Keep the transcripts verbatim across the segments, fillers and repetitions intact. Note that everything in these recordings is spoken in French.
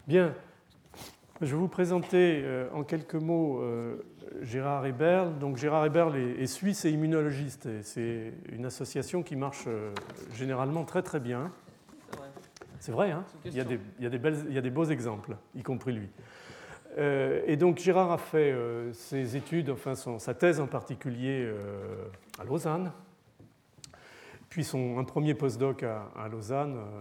Bien, je vais vous présenter euh, en quelques mots euh, Gérard Eberl. Donc, Gérard Eberl est, est suisse et immunologiste. Et c'est une association qui marche euh, généralement très très bien. C'est vrai, hein, il, y a des, il, y a des belles, il y a des beaux exemples, y compris lui. Euh, et donc Gérard a fait euh, ses études, enfin son, sa thèse en particulier euh, à Lausanne, puis son, un premier postdoc à, à Lausanne, euh,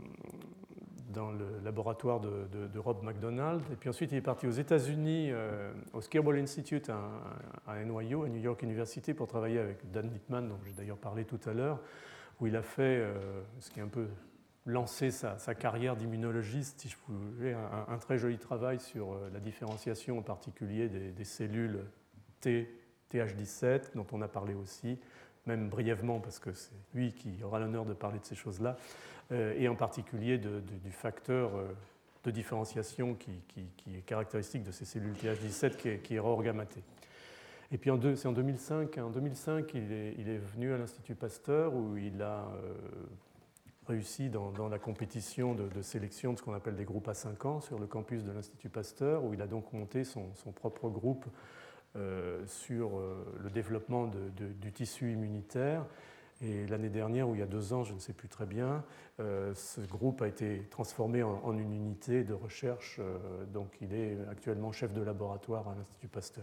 dans le laboratoire de, de, de Rob McDonald. Et puis ensuite, il est parti aux États-Unis, euh, au Skirball Institute à, à N Y U, à New York University, pour travailler avec Dan Littman, dont j'ai d'ailleurs parlé tout à l'heure, où il a fait euh, ce qui est un peu lancé sa, sa carrière d'immunologiste, si je pouvais, un, un très joli travail sur euh, la différenciation en particulier des, des cellules T, T H dix-sept, dont on a parlé aussi, même brièvement, parce que c'est lui qui aura l'honneur de parler de ces choses-là, euh, et en particulier de, de, du facteur euh, de différenciation qui, qui, qui est caractéristique de ces cellules T H dix-sept, qui est, qui est Rohr gamma T. Et puis en deux, c'est en deux mille cinq, en deux mille cinq il, est, il est venu à l'Institut Pasteur, où il a euh, réussi dans, dans la compétition de, de sélection de ce qu'on appelle des groupes à cinq ans sur le campus de l'Institut Pasteur, où il a donc monté son, son propre groupe Euh, sur euh, le développement de, de, du tissu immunitaire. Et l'année dernière, ou il y a deux ans, je ne sais plus très bien, euh, ce groupe a été transformé en, en une unité de recherche. Euh, donc il est actuellement chef de laboratoire à l'Institut Pasteur.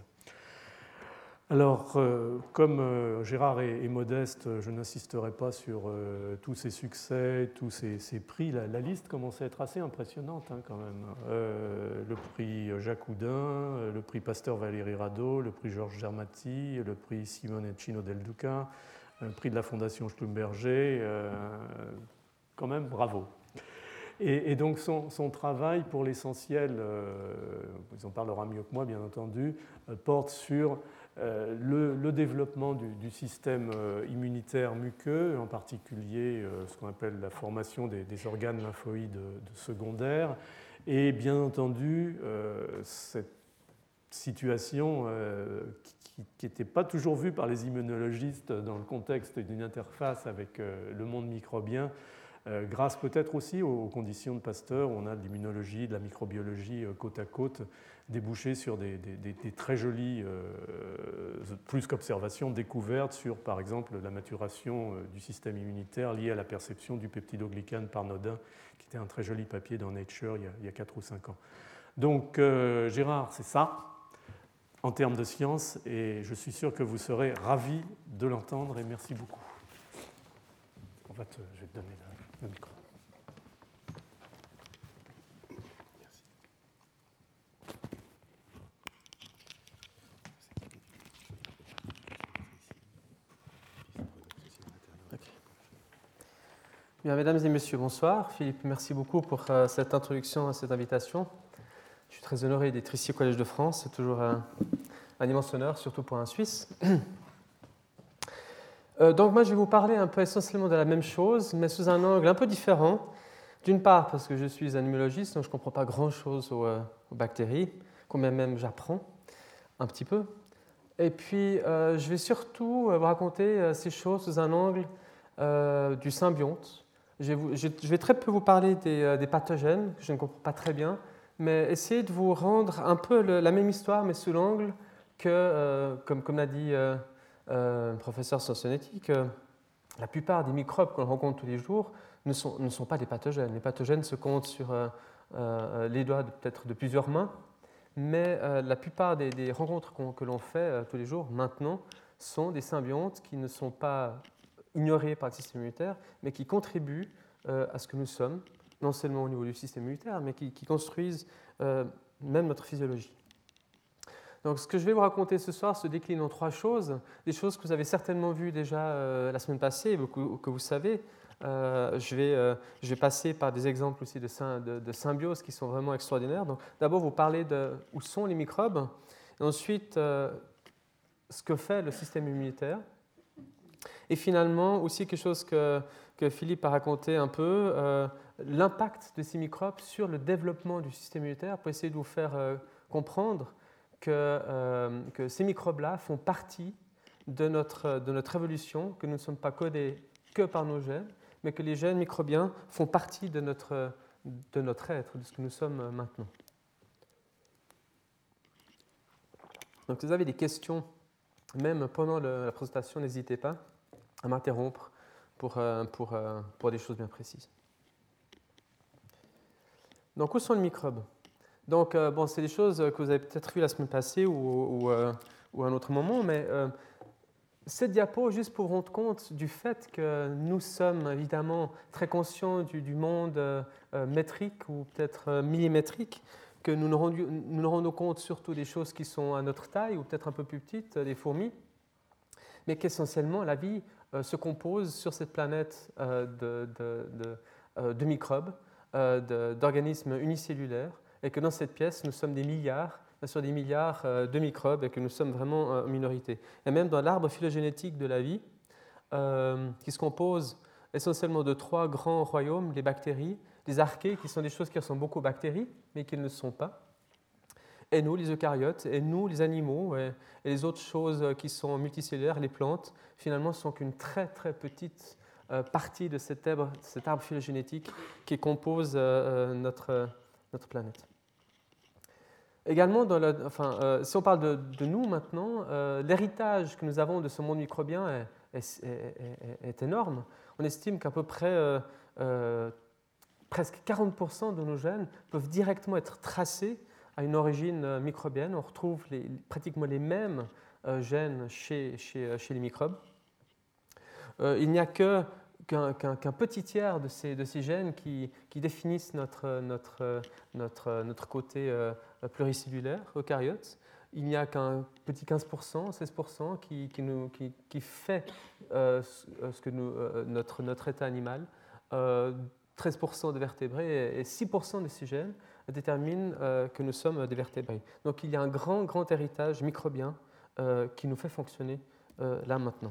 Alors, euh, comme euh, Gérard est, est modeste, je n'insisterai pas sur euh, tous ses succès, tous ses, ses prix. La, la liste commence à être assez impressionnante, hein, quand même. Euh, le prix Jacques Houdin, le prix Pasteur Valéry Rado, le prix Georges Germati, le prix Simone Cino Del Duca, le prix de la Fondation Schlumberger. Euh, quand même, bravo. Et, et donc son, son travail, pour l'essentiel, euh, il en parlera mieux que moi, bien entendu, euh, porte sur Euh, le, le développement du, du système euh, immunitaire muqueux, en particulier euh, ce qu'on appelle la formation des, des organes lymphoïdes de secondaires, et bien entendu euh, cette situation euh, qui n'était pas toujours vue par les immunologistes dans le contexte d'une interface avec euh, le monde microbien, euh, grâce peut-être aussi aux, aux conditions de Pasteur, où on a de l'immunologie, de la microbiologie euh, côte à côte, déboucher sur des, des, des très jolies, euh, plus qu'observations, découvertes sur, par exemple, la maturation euh, du système immunitaire liée à la perception du peptidoglycane par nodin, qui était un très joli papier dans Nature il y a, il y a quatre ou cinq ans. Donc, euh, Gérard, c'est ça, en termes de science, et je suis sûr que vous serez ravis de l'entendre, et merci beaucoup. On va te, je vais te donner le, le micro. Bien, mesdames et messieurs, bonsoir. Philippe, merci beaucoup pour euh, cette introduction, cette invitation. Je suis très honoré d'être ici au Collège de France. C'est toujours un, un immense honneur, surtout pour un Suisse. Euh, donc moi, je vais vous parler un peu essentiellement de la même chose, mais sous un angle un peu différent. D'une part, parce que je suis un immunologiste, donc je ne comprends pas grand-chose aux, euh, aux bactéries, combien même j'apprends un petit peu. Et puis, euh, je vais surtout vous raconter euh, ces choses sous un angle euh, du symbionte. Je vais, vous, je vais très peu vous parler des, des pathogènes, que je ne comprends pas très bien, mais essayer de vous rendre un peu le, la même histoire, mais sous l'angle que, euh, comme, comme l'a dit euh, euh, le professeur Sansonetti, que la plupart des microbes qu'on rencontre tous les jours ne sont, ne sont pas des pathogènes. Les pathogènes se comptent sur euh, euh, les doigts de, peut-être de plusieurs mains, mais euh, la plupart des, des rencontres qu'on, que l'on fait euh, tous les jours maintenant sont des symbiontes qui ne sont pas ignorés par le système immunitaire, mais qui contribuent euh, à ce que nous sommes, non seulement au niveau du système immunitaire, mais qui, qui construisent euh, même notre physiologie. Donc, ce que je vais vous raconter ce soir se décline en trois choses, des choses que vous avez certainement vues déjà euh, la semaine passée, ou que, ou que vous savez. Euh, je, vais, euh, je vais passer par des exemples aussi de, de, de symbiose qui sont vraiment extraordinaires. Donc, d'abord, vous parler de où sont les microbes, et ensuite, euh, ce que fait le système immunitaire. Et finalement, aussi quelque chose que, que Philippe a raconté un peu, euh, l'impact de ces microbes sur le développement du système immunitaire, pour essayer de vous faire euh, comprendre que, euh, que ces microbes-là font partie de notre, de notre évolution, que nous ne sommes pas codés que par nos gènes, mais que les gènes microbiens font partie de notre, de notre être, de ce que nous sommes maintenant. Donc, si vous avez des questions, même pendant le, la présentation, n'hésitez pas à m'interrompre pour, pour, pour des choses bien précises. Donc, où sont les microbes? Donc, euh, bon, c'est des choses que vous avez peut-être vues la semaine passée ou, ou, euh, ou à un autre moment, mais euh, cette diapo, juste pour rendre compte du fait que nous sommes évidemment très conscients du, du monde euh, métrique ou peut-être euh, millimétrique, que nous nous, rendu, nous nous rendons compte surtout des choses qui sont à notre taille ou peut-être un peu plus petites, des fourmis, mais qu'essentiellement la vie euh, se compose sur cette planète euh, de, de, de, euh, de microbes, euh, d'organismes unicellulaires, et que dans cette pièce, nous sommes des milliards, bien sûr des milliards euh, de microbes, et que nous sommes vraiment en minorité. Et même dans l'arbre phylogénétique de la vie, euh, qui se compose essentiellement de trois grands royaumes, les bactéries, les archées, qui sont des choses qui ressemblent beaucoup aux bactéries, mais qui ne le sont pas, et nous, les eucaryotes, et nous, les animaux, et, et les autres choses qui sont multicellulaires, les plantes, finalement, ne sont qu'une très très petite euh, partie de cet arbre, cet arbre phylogénétique qui compose euh, notre, notre planète. Également, dans le, enfin, euh, si on parle de, de nous maintenant, euh, l'héritage que nous avons de ce monde microbien est, est, est, est énorme. On estime qu'à peu près euh, euh, presque quarante pour cent de nos gènes peuvent directement être tracés à une origine microbienne. On retrouve les, pratiquement les mêmes euh, gènes chez, chez, chez les microbes. Euh, il n'y a que, qu'un, qu'un, qu'un petit tiers de ces, de ces gènes qui, qui définissent notre, notre, notre, notre côté euh, pluricellulaire, eucaryote. Il n'y a qu'un petit quinze pour cent, seize pour cent qui, qui, nous, qui, qui fait euh, ce que nous, euh, notre, notre état animal. Euh, treize pour cent de vertébrés et six pour cent de ces gènes déterminent euh, que nous sommes des vertébrés. Donc il y a un grand, grand héritage microbien euh, qui nous fait fonctionner euh, là maintenant.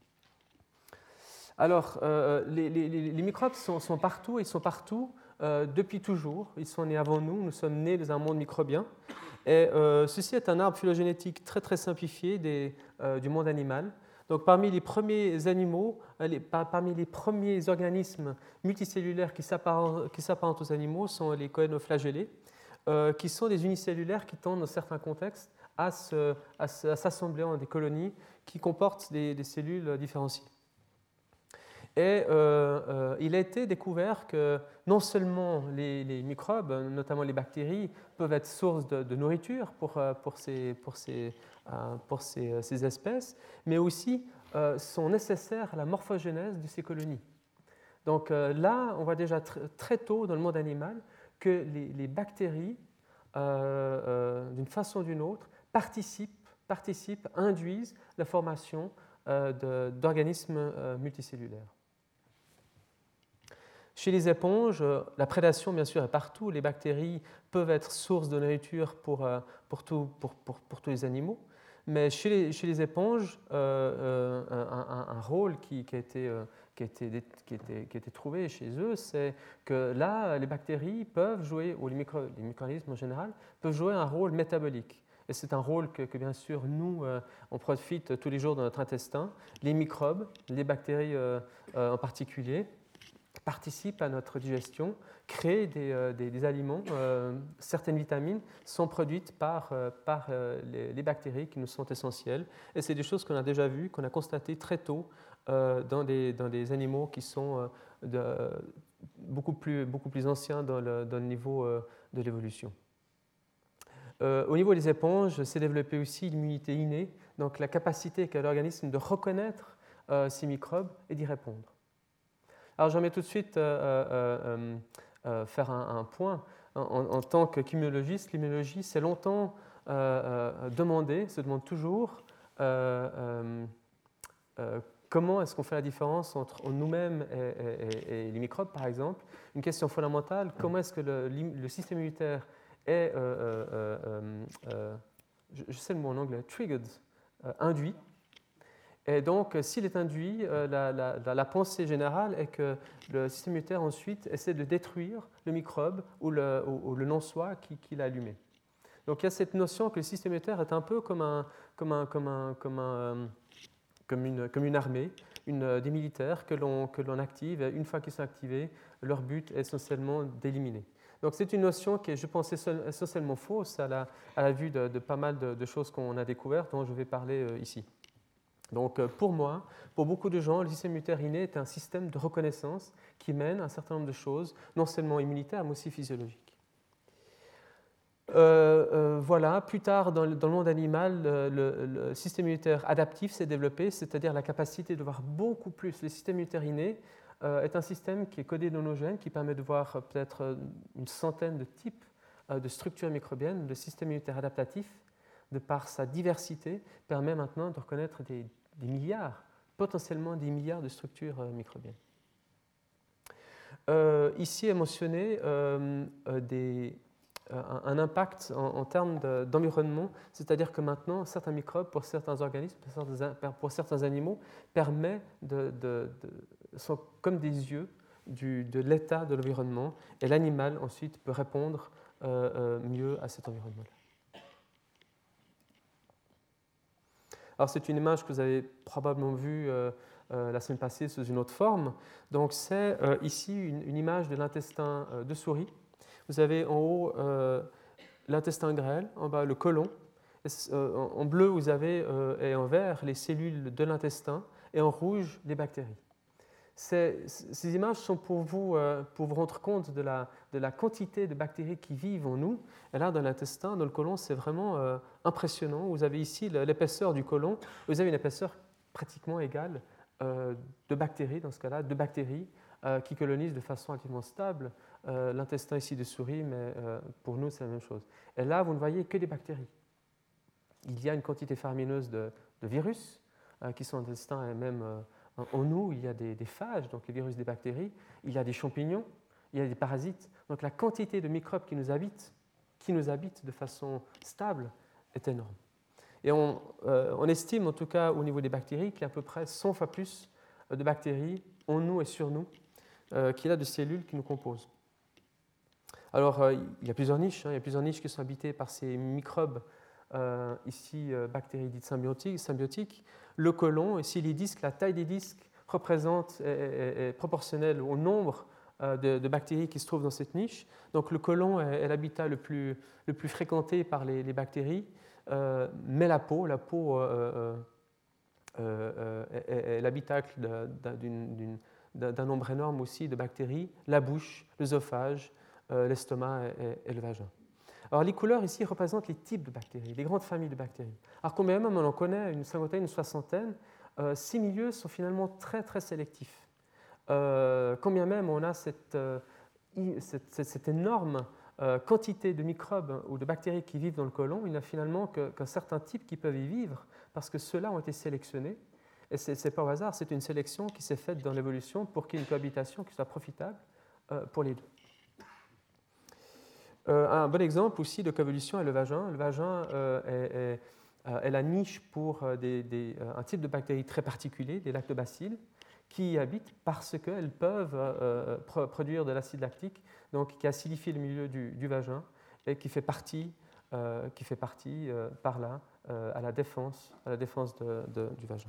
Alors, euh, les, les, les microbes sont, sont partout, ils sont partout euh, depuis toujours. Ils sont nés avant nous, nous sommes nés dans un monde microbien. Et euh, ceci est un arbre phylogénétique très, très simplifié des, euh, du monde animal. Donc, parmi les premiers animaux, les, par, parmi les premiers organismes multicellulaires qui s'apparentent, qui s'apparentent aux animaux sont les coénoflagellés, euh, qui sont des unicellulaires qui tendent, dans certains contextes, à, se, à, à s'assembler en des colonies qui comportent des, des cellules différenciées. Et euh, euh, il a été découvert que non seulement les, les microbes, notamment les bactéries, peuvent être source de, de nourriture pour, pour, ces, pour, ces, pour ces, ces espèces, mais aussi euh, sont nécessaires à la morphogénèse de ces colonies. Donc euh, là, on voit déjà tr- très tôt dans le monde animal que les, les bactéries, euh, euh, d'une façon ou d'une autre, participent, participent, induisent la formation euh, de, d'organismes euh, multicellulaires. Chez les éponges, la prédation, bien sûr, est partout. Les bactéries peuvent être source de nourriture pour, pour, tout, pour, pour, pour tous les animaux. Mais chez les, chez les éponges, euh, un, un, un rôle qui, qui, a été, qui, a été, qui, a été, qui a été trouvé chez eux, c'est que là, les bactéries peuvent jouer, ou les, micro, les micro-organismes en général, peuvent jouer un rôle métabolique. Et c'est un rôle que, que bien sûr, nous, euh, on profite tous les jours dans notre intestin. Les microbes, les bactéries euh, euh, en particulier, participent à notre digestion, créent des, euh, des, des aliments. Euh, certaines vitamines sont produites par, euh, par euh, les, les bactéries qui nous sont essentielles. Et c'est des choses qu'on a déjà vues, qu'on a constatées très tôt euh, dans, des, dans des animaux qui sont euh, de, beaucoup, plus, beaucoup plus anciens dans le, dans le niveau euh, de l'évolution. Euh, au niveau des éponges, s'est développée aussi l'immunité innée, donc la capacité qu'a l'organisme de reconnaître euh, ces microbes et d'y répondre. Alors, j'aimerais tout de suite euh, euh, euh, faire un, un point. En, en tant qu'immunologiste, l'immunologie s'est longtemps euh, euh, demandé, se demande toujours, euh, euh, comment est-ce qu'on fait la différence entre nous-mêmes et, et, et les microbes, par exemple. Une question fondamentale, comment est-ce que le, le système immunitaire est, euh, euh, euh, je, je sais le mot en anglais, triggered, euh, induit. Et donc, s'il est induit, euh, la, la, la pensée générale est que le système immunitaire ensuite essaie de détruire le microbe ou le, ou, ou le non-soi qui, qui l'a allumé. Donc, il y a cette notion que le système immunitaire est un peu comme un, comme un, comme un, comme un, comme une, comme une armée, une, des militaires que l'on, que l'on active. Et une fois qu'ils sont activés, leur but est essentiellement d'éliminer. Donc c'est une notion qui est, je pense, essentiellement fausse à la, à la vue de, de pas mal de, de choses qu'on a découvertes, dont je vais parler euh, ici. Donc pour moi, pour beaucoup de gens, le système immunitaire inné est un système de reconnaissance qui mène à un certain nombre de choses, non seulement immunitaires, mais aussi physiologiques. Euh, euh, voilà, plus tard dans le, dans le monde animal, le, le, le système immunitaire adaptif s'est développé, c'est-à-dire la capacité de voir beaucoup plus. Le système immunitaire inné euh, est un système qui est codé dans nos gènes, qui permet de voir euh, peut-être une centaine de types euh, de structures microbiennes. Le système immunitaire adaptatif, de par sa diversité, permet maintenant de reconnaître des, des milliards, potentiellement des milliards de structures euh, microbiennes. Euh, ici est mentionné euh, euh, des, euh, un impact en, en termes de, d'environnement, c'est-à-dire que maintenant, certains microbes, pour certains organismes, pour certains, pour certains animaux, permet de, de, de, sont comme des yeux du, de l'état de l'environnement, et l'animal ensuite peut répondre euh, euh, mieux à cet environnement-là. Alors c'est une image que vous avez probablement vue euh, euh, la semaine passée sous une autre forme. Donc c'est euh, ici une, une image de l'intestin euh, de souris. Vous avez en haut euh, l'intestin grêle, en bas le côlon. Et, euh, en bleu vous avez euh, et en vert les cellules de l'intestin et en rouge les bactéries. Ces, ces images sont pour vous, euh, pour vous rendre compte de la, de la quantité de bactéries qui vivent en nous. Et là, dans l'intestin, dans le côlon, c'est vraiment euh, impressionnant. Vous avez ici l'épaisseur du côlon. Vous avez une épaisseur pratiquement égale euh, de bactéries, dans ce cas-là, de bactéries euh, qui colonisent de façon relativement stable euh, l'intestin ici de souris, mais euh, pour nous, c'est la même chose. Et là, vous ne voyez que des bactéries. Il y a une quantité faramineuse de, de virus euh, qui sont dans l'intestin et même... Euh, En nous, il y a des, des phages, donc les virus des bactéries, il y a des champignons, il y a des parasites. Donc la quantité de microbes qui nous habitent, qui nous habitent de façon stable est énorme. Et on, euh, on estime, en tout cas au niveau des bactéries, qu'il y a à peu près cent fois plus de bactéries en nous et sur nous euh, qu'il y a de cellules qui nous composent. Alors, euh, il y a plusieurs niches, hein, il y a plusieurs niches qui sont habitées par ces microbes, euh, ici euh, bactéries dites symbiotiques, symbiotiques. Le côlon, ici les disques, la taille des disques représente, est, est, est proportionnelle au nombre euh, de, de bactéries qui se trouvent dans cette niche. Donc le côlon est, est l'habitat le plus, le plus fréquenté par les, les bactéries, euh, mais la peau, la peau euh, euh, euh, est, est l'habitacle d'une, d'un nombre énorme aussi de bactéries, la bouche, l'œsophage, euh, l'estomac et, et le vagin. Alors, les couleurs ici représentent les types de bactéries, les grandes familles de bactéries. Alors, combien même on en connaît une cinquantaine, une soixantaine, euh, ces milieux sont finalement très, très sélectifs. Euh, combien même on a cette, euh, cette, cette, cette énorme euh, quantité de microbes ou de bactéries qui vivent dans le côlon, il n'y a finalement que, qu'un certain type qui peuvent y vivre parce que ceux-là ont été sélectionnés. Et ce n'est pas au hasard, c'est une sélection qui s'est faite dans l'évolution pour qu'il y ait une cohabitation qui soit profitable euh, pour les deux. Euh, un bon exemple aussi de coévolution est le vagin. Le vagin euh, est, est, est la niche pour des, des, un type de bactéries très particulier, des lactobacilles, qui y habitent parce qu'elles peuvent euh, produire de l'acide lactique, donc qui acidifie le milieu du, du vagin et qui fait partie, euh, qui fait partie euh, par là euh, à la défense, à la défense de, de, du vagin.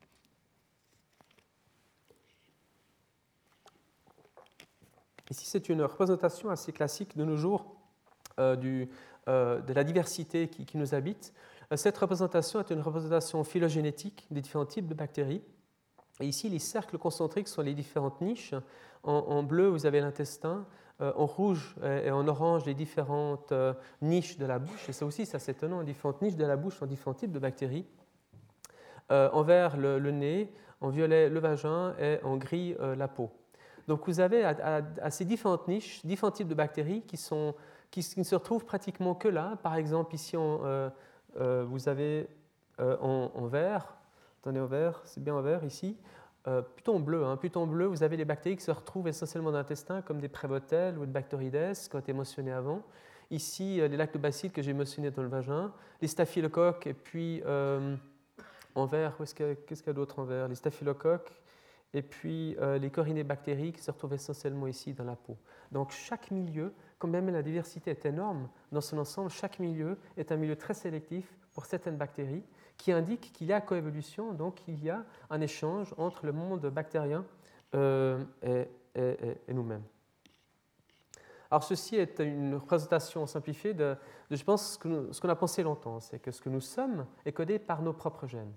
Ici, c'est une représentation assez classique de nos jours Euh, du, euh, de la diversité qui, qui nous habite. Euh, cette représentation est une représentation phylogénétique des différents types de bactéries. Et ici, les cercles concentriques sont les différentes niches. En, en bleu, vous avez l'intestin. Euh, en rouge et, et en orange, les différentes euh, niches de la bouche. Et ça aussi, c'est assez étonnant, les différentes niches de la bouche sont différents types de bactéries. Euh, en vert, le, le nez. En violet, le vagin. Et en gris, euh, la peau. Donc, vous avez à, à, à ces différentes niches, différents types de bactéries qui sont qui ne se retrouvent pratiquement que là. Par exemple, ici, on, euh, euh, vous avez euh, en, en vert, attendez, en vert, c'est bien en vert ici, euh, plutôt en bleu, hein, plutôt en bleu, vous avez les bactéries qui se retrouvent essentiellement dans l'intestin, comme des Prébotelles ou des Bacteroides, qui ont été mentionnées avant. Ici, euh, les lactobacilles que j'ai mentionnés dans le vagin, les staphylocoques, et puis euh, en vert, qu'est-ce qu'il y a, qu'est-ce qu'il y a d'autre en vert? Les staphylocoques, et puis euh, les corinébactéries qui se retrouvent essentiellement ici dans la peau. Donc chaque milieu, quand même la diversité est énorme dans son ensemble, chaque milieu est un milieu très sélectif pour certaines bactéries qui indique qu'il y a coévolution, donc il y a un échange entre le monde bactérien euh, et, et, et nous-mêmes. Alors ceci est une représentation simplifiée de, de je pense, ce, que nous, ce qu'on a pensé longtemps, c'est que ce que nous sommes est codé par nos propres gènes.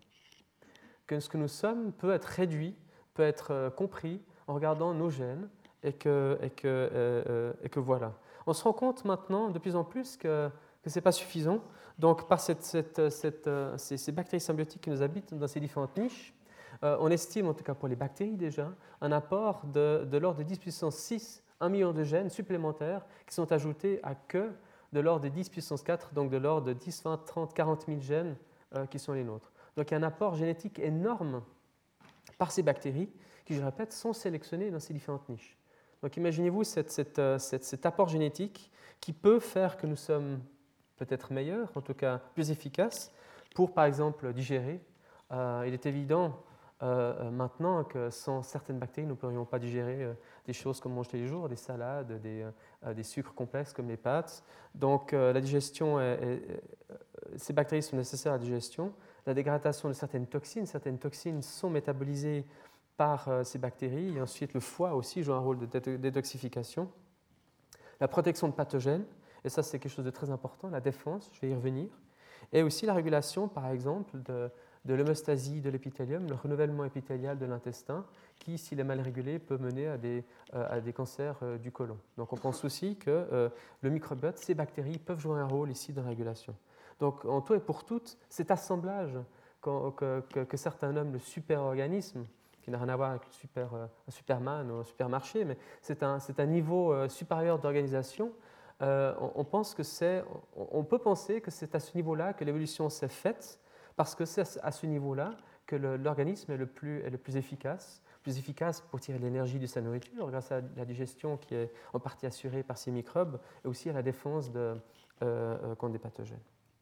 Que ce que nous sommes peut être réduit, peut être compris en regardant nos gènes et que, et que, euh, et que voilà. On se rend compte maintenant de plus en plus que, que ce n'est pas suffisant. Donc par cette, cette, cette, ces, ces bactéries symbiotiques qui nous habitent dans ces différentes niches, euh, on estime, en tout cas pour les bactéries déjà, un apport de, de l'ordre de dix puissance six, un million de gènes supplémentaires qui sont ajoutés à que de l'ordre de dix puissance quatre, donc de l'ordre de dix, vingt, trente, quarante mille gènes euh, qui sont les nôtres. Donc il y a un apport génétique énorme par ces bactéries qui, je répète, sont sélectionnées dans ces différentes niches. Donc imaginez-vous cette, cette, cette, cet apport génétique qui peut faire que nous sommes peut-être meilleurs, en tout cas plus efficaces, pour par exemple digérer. Euh, il est évident euh, maintenant que sans certaines bactéries, nous ne pourrions pas digérer euh, des choses comme on mange tous les jours, des salades, des, euh, des sucres complexes comme les pâtes. Donc euh, la digestion, est, est, ces bactéries sont nécessaires à la digestion. La dégradation de certaines toxines, certaines toxines sont métabolisées par euh, ces bactéries, et ensuite le foie aussi joue un rôle de détoxification. La protection de pathogènes, et ça c'est quelque chose de très important, la défense, je vais y revenir, et aussi la régulation par exemple de, de l'homéostasie de l'épithélium, le renouvellement épithélial de l'intestin, qui s'il est mal régulé peut mener à des, euh, à des cancers euh, du côlon. Donc on pense aussi que euh, le microbiote, ces bactéries peuvent jouer un rôle ici dans la régulation. Donc en tout et pour tout, cet assemblage que, que, que certains nomment le super-organisme, qui n'a rien à voir avec le super, euh, un Superman ou un supermarché, mais c'est un, c'est un niveau euh, supérieur d'organisation. Euh, on, on, pense que c'est, on, on peut penser que c'est à ce niveau-là que l'évolution s'est faite, parce que c'est à ce niveau-là que le, l'organisme est le, plus, est le plus efficace, plus efficace pour tirer l'énergie de sa nourriture, grâce à la digestion qui est en partie assurée par ces microbes, et aussi à la défense de, euh, contre des pathogènes.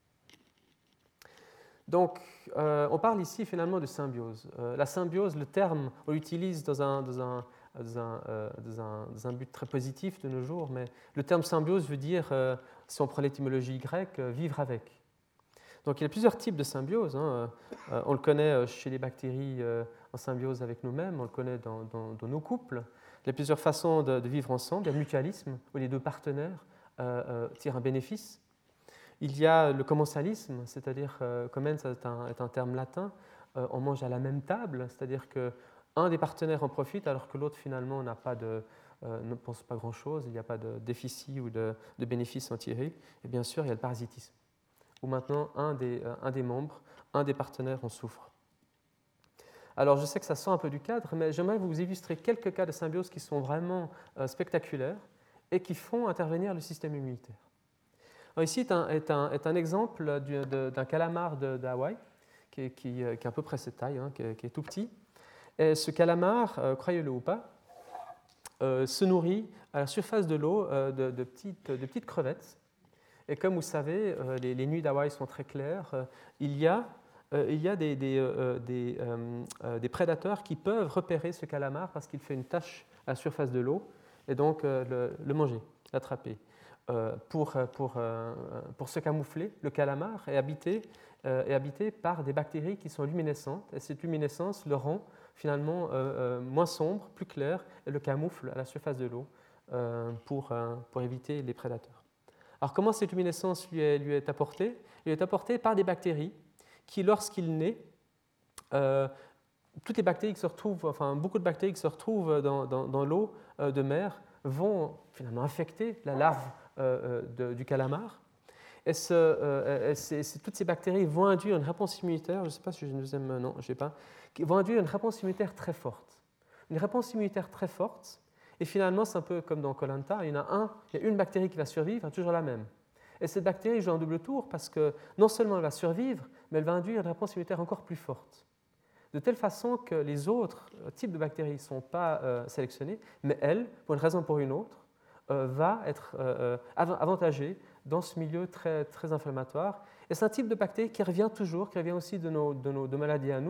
Donc, euh, on parle ici finalement de symbiose. Euh, la symbiose, le terme, on l'utilise dans un, dans, un, dans, un, euh, dans, un, dans un but très positif de nos jours, mais le terme symbiose veut dire, euh, si on prend l'étymologie grecque, euh, vivre avec. Donc, il y a plusieurs types de symbiose. Hein. Euh, on le connaît chez les bactéries euh, en symbiose avec nous-mêmes, on le connaît dans, dans, dans nos couples. Il y a plusieurs façons de, de vivre ensemble. Il y a le mutualisme, où les deux partenaires euh, euh, tirent un bénéfice. Il y a le commensalisme, c'est-à-dire, euh, commens est un, est un terme latin, euh, on mange à la même table, c'est-à-dire qu'un des partenaires en profite alors que l'autre finalement n'a pas de, euh, ne pense pas grand-chose, il n'y a pas de déficit ou de, de bénéfice en tiré. Et bien sûr, il y a le parasitisme, où maintenant un des, euh, un des membres, un des partenaires en souffre. Alors je sais que ça sort un peu du cadre, mais j'aimerais vous illustrer quelques cas de symbiose qui sont vraiment euh, spectaculaires et qui font intervenir le système immunitaire. Alors ici est un, est, un, est un exemple du, de, d'un calamar de, d'Hawaï, qui, qui, qui est à peu près cette taille, hein, qui, qui est tout petit. Et ce calamar, euh, croyez-le ou pas, euh, se nourrit à la surface de l'eau euh, de, de, petites, de petites crevettes. Et comme vous savez, euh, les, les nuits d'Hawaï sont très claires, euh, il y a, euh, il y a des, des, euh, des, euh, des prédateurs qui peuvent repérer ce calamar parce qu'il fait une tache à la surface de l'eau, et donc euh, le, le manger, l'attraper. Euh, pour, pour, euh, pour se camoufler, le calamar est habité, euh, est habité par des bactéries qui sont luminescentes, et cette luminescence le rend finalement euh, euh, moins sombre, plus clair, et le camoufle à la surface de l'eau euh, pour, euh, pour éviter les prédateurs. Alors comment cette luminescence lui est, lui est apportée ? Elle est apportée par des bactéries qui, lorsqu'il naît, euh, toutes les bactéries qui se retrouvent, enfin beaucoup de bactéries qui se retrouvent dans, dans, dans l'eau euh, de mer vont finalement infecter la larve euh, de, du calamar. Et, ce, euh, et c'est, c'est, toutes ces bactéries vont induire une réponse immunitaire, je ne sais pas si j'ai une deuxième, non, je ne sais pas, qui vont induire une réponse immunitaire très forte. Une réponse immunitaire très forte, et finalement c'est un peu comme dans Koh Lanta, il y en a un, il y a une bactérie qui va survivre, toujours la même. Et cette bactérie joue un double tour parce que non seulement elle va survivre, mais elle va induire une réponse immunitaire encore plus forte. De telle façon que les autres types de bactéries ne sont pas euh, sélectionnés, mais elle, pour une raison ou pour une autre, euh, va être euh, avantagée dans ce milieu très, très inflammatoire. Et c'est un type de bactérie qui revient toujours, qui revient aussi de nos, de nos de maladies à nous,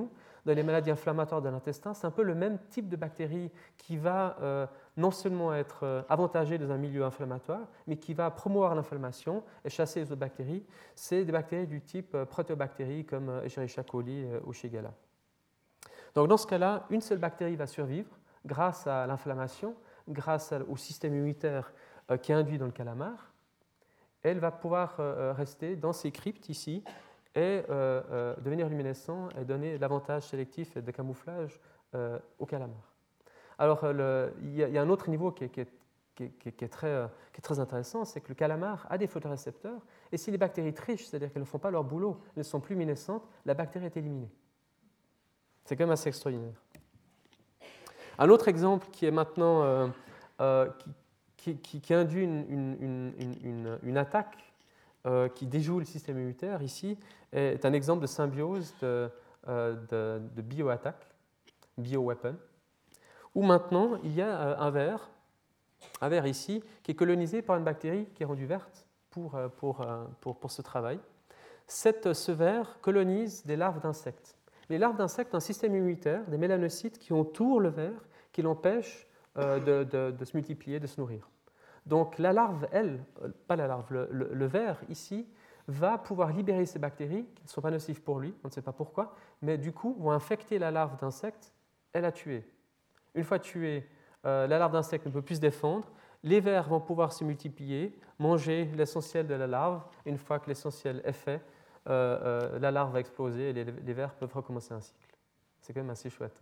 dans les maladies inflammatoires de l'intestin, c'est un peu le même type de bactérie qui va euh, non seulement être euh, avantagée dans un milieu inflammatoire, mais qui va promouvoir l'inflammation et chasser les autres bactéries. C'est des bactéries du type euh, protéobactéries comme euh, Escherichia coli euh, ou Shigella. Donc dans ce cas-là, une seule bactérie va survivre grâce à l'inflammation, grâce au système immunitaire euh, qui est induit dans le calamar. Elle va pouvoir euh, rester dans ces cryptes ici et euh, euh, devenir luminescent et donner l'avantage sélectif de camouflage euh, au calamar. Alors, le, il, y a, il y a un autre niveau qui est, qui est, qui est, qui est, très, qui est très intéressant, c'est que le calamar a des photorécepteurs, et si les bactéries trichent, c'est-à-dire qu'elles ne font pas leur boulot, elles ne sont plus luminescentes, la bactérie est éliminée. C'est quand même assez extraordinaire. Un autre exemple qui est maintenant euh, euh, qui, qui, qui, qui induit une, une, une, une, une attaque euh, qui déjoue le système immunitaire ici est un exemple de symbiose de, euh, de, de bioattaque, bioweapon, où maintenant il y a euh, un ver, un ver ici, qui est colonisé par une bactérie qui est rendue verte pour, pour, pour, pour ce travail. Cette, ce ver colonise des larves d'insectes. Les larves d'insectes ont un système immunitaire, des mélanocytes qui entourent le ver, qui l'empêchent euh, de, de, de se multiplier, de se nourrir. Donc la larve, elle, pas la larve, le, le, le ver ici, va pouvoir libérer ces bactéries qui ne sont pas nocives pour lui, on ne sait pas pourquoi, mais du coup vont infecter la larve d'insecte et la tuer. Une fois tuée, euh, la larve d'insecte ne peut plus se défendre, les vers vont pouvoir se multiplier, manger l'essentiel de la larve. Une fois que l'essentiel est fait, euh, euh, la larve va exploser et les, les vers peuvent recommencer un cycle. C'est quand même assez chouette.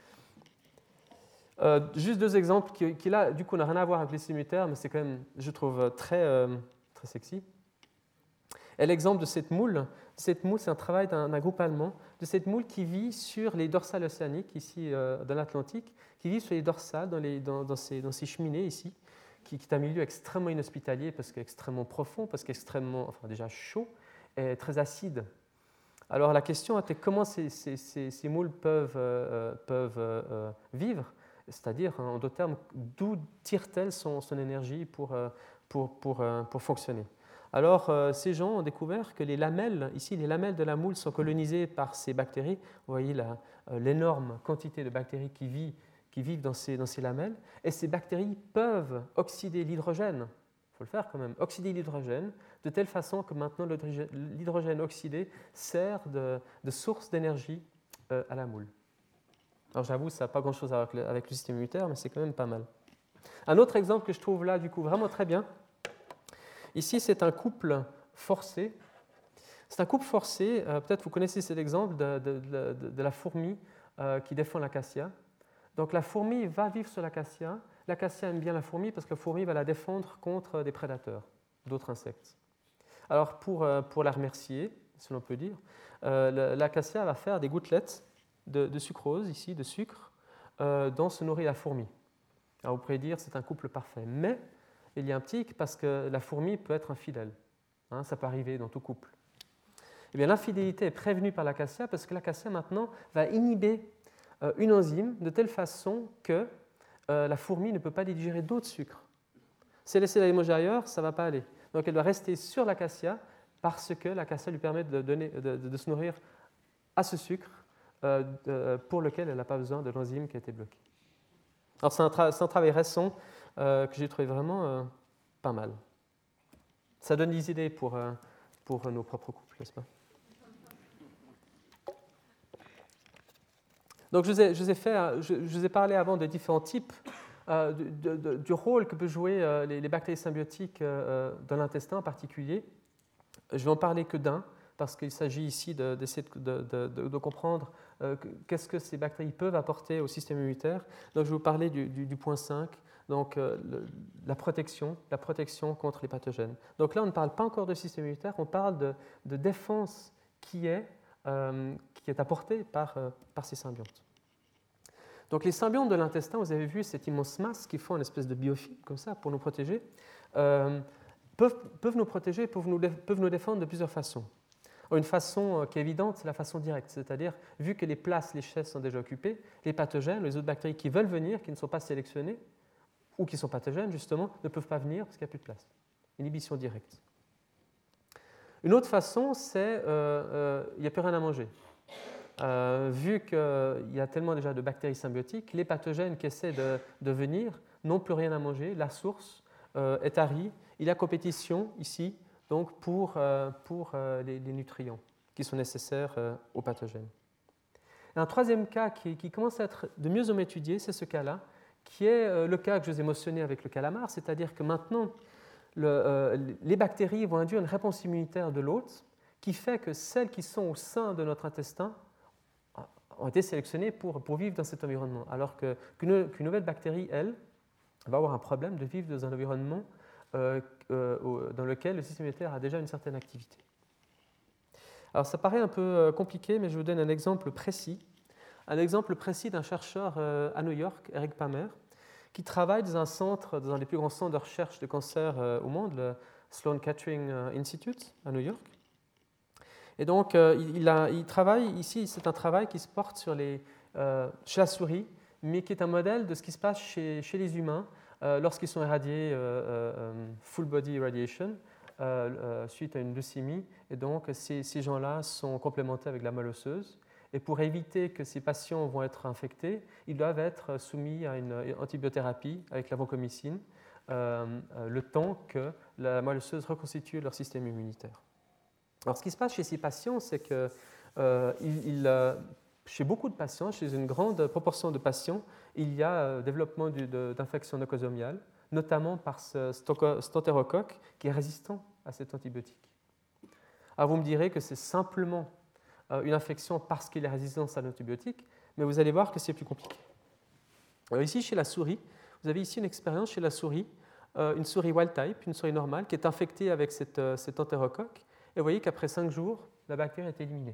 Euh, juste deux exemples qui, qui là, du coup, n'ont rien à voir avec les immunitaires, mais c'est quand même, je trouve, très, euh, très sexy. Et l'exemple de cette moule, cette moule, c'est un travail d'un, d'un groupe allemand, de cette moule qui vit sur les dorsales océaniques, ici euh, dans l'Atlantique, qui vit sur les dorsales, dans, les, dans, dans, ces, dans ces cheminées ici, qui, qui est un milieu extrêmement inhospitalier parce qu'il est extrêmement profond, parce qu'il est extrêmement, enfin déjà chaud et très acide. Alors la question était comment ces, ces, ces, ces moules peuvent, euh, peuvent euh, vivre, c'est-à-dire, en d'autres termes, d'où tire-t-elle son, son énergie pour, pour, pour, pour fonctionner. Alors, euh, ces gens ont découvert que les lamelles, ici, les lamelles de la moule sont colonisées par ces bactéries. Vous voyez la, euh, l'énorme quantité de bactéries qui, vit, qui vivent dans ces, dans ces lamelles. Et ces bactéries peuvent oxyder l'hydrogène, il faut le faire quand même, oxyder l'hydrogène, de telle façon que maintenant l'hydrogène oxydé sert de, de source d'énergie euh, à la moule. Alors j'avoue, ça n'a pas grand-chose à voir avec le, avec le système immunitaire, mais c'est quand même pas mal. Un autre exemple que je trouve là, du coup, vraiment très bien, ici, c'est un couple forcé. C'est un couple forcé, euh, peut-être vous connaissez cet exemple de, de, de, de la fourmi euh, qui défend l'acacia. Donc la fourmi va vivre sur l'acacia. L'acacia aime bien la fourmi parce que la fourmi va la défendre contre des prédateurs, d'autres insectes. Alors pour, euh, pour la remercier, si l'on peut dire, euh, l'acacia va faire des gouttelettes de, de sucrose, ici, de sucre, euh, dont se nourrit la fourmi. Alors vous pourrez dire c'est un couple parfait, mais il y a un petit hic parce que la fourmi peut être infidèle. Hein, ça peut arriver dans tout couple. Eh bien, l'infidélité est prévenue par l'acacia parce que l'acacia maintenant va inhiber euh, une enzyme de telle façon que euh, la fourmi ne peut pas digérer d'autres sucres. Si elle essaie d'aller manger ailleurs, ça ne va pas aller. Donc elle doit rester sur l'acacia parce que l'acacia lui permet de, donner, de, de, de se nourrir à ce sucre euh, de, pour lequel elle n'a pas besoin de l'enzyme qui a été bloquée. Alors c'est un, tra- c'est un travail récent euh, que j'ai trouvé vraiment euh, pas mal. Ça donne des idées pour, euh, pour nos propres couples, n'est-ce pas? Donc je vous ai, je vous ai, fait, je, je vous ai parlé avant des différents types, euh, de, de, du rôle que peuvent jouer euh, les, les bactéries symbiotiques euh, dans l'intestin en particulier. Je vais en parler que d'un, parce qu'il s'agit ici de, d'essayer de, de, de, de comprendre euh, qu'est-ce que ces bactéries peuvent apporter au système immunitaire. Donc je vais vous parler du, du, du point cinq, donc euh, le, la protection, la protection contre les pathogènes. Donc là, on ne parle pas encore de système immunitaire, on parle de, de défense qui est, euh, qui est apportée par, euh, par ces symbiontes. Donc les symbiontes de l'intestin, vous avez vu cette immense masse qui font une espèce de biofilm comme ça pour nous protéger, euh, peuvent, peuvent nous protéger, peuvent nous, peuvent nous défendre de plusieurs façons. Une façon qui est évidente, c'est la façon directe, c'est-à-dire, vu que les places, les chaises sont déjà occupées, les pathogènes, les autres bactéries qui veulent venir, qui ne sont pas sélectionnées, ou qui sont pathogènes justement, ne peuvent pas venir parce qu'il n'y a plus de place. Inhibition directe. Une autre façon, c'est euh, euh, il n'y a plus rien à manger. euh, vu qu'il y a tellement déjà de bactéries symbiotiques, les pathogènes qui essaient de, de venir n'ont plus rien à manger, la source euh, est tarie, il y a compétition ici donc pour, euh, pour euh, les, les nutriments qui sont nécessaires euh, aux pathogènes. Et un troisième cas qui, qui commence à être de mieux en mieux étudié, c'est ce cas-là, qui est euh, le cas que je vous ai mentionné avec le calamar, c'est-à-dire que maintenant, le, euh, les bactéries vont induire une réponse immunitaire de l'hôte qui fait que celles qui sont au sein de notre intestin ont été sélectionnées pour, pour vivre dans cet environnement, alors que, qu'une, qu'une nouvelle bactérie, elle, va avoir un problème de vivre dans un environnement euh, euh, dans lequel le système immunitaire a déjà une certaine activité. Alors ça paraît un peu compliqué, mais je vous donne un exemple précis. Un exemple précis d'un chercheur euh, à New York, Eric Palmer, qui travaille dans un centre, dans un des plus grands centres de recherche de cancer euh, au monde, le Sloan Kettering Institute à New York. Et donc, euh, il, a, il travaille ici, c'est un travail qui se porte sur les, euh, chez la souris, mais qui est un modèle de ce qui se passe chez, chez les humains euh, lorsqu'ils sont irradiés euh, euh, full body irradiation euh, euh, suite à une leucémie. Et donc, ces, ces gens-là sont complémentés avec la moelle osseuse. Et pour éviter que ces patients vont être infectés, ils doivent être soumis à une antibiothérapie avec la vancomycine euh, le temps que la moelle osseuse reconstitue leur système immunitaire. Alors, ce qui se passe chez ces patients, c'est que euh, il, il, euh, chez beaucoup de patients, chez une grande proportion de patients, il y a euh, développement du, de, d'infection nosocomiale, notamment par ce staphylocoque qui est résistant à cet antibiotique. Alors, vous me direz que c'est simplement euh, une infection parce qu'il est résistant à l'antibiotique, mais vous allez voir que c'est plus compliqué. Alors, ici, chez la souris, vous avez ici une expérience chez la souris, euh, une souris wild type, une souris normale, qui est infectée avec cette, euh, cet entérocoque. Et vous voyez qu'après cinq jours, la bactérie est éliminée.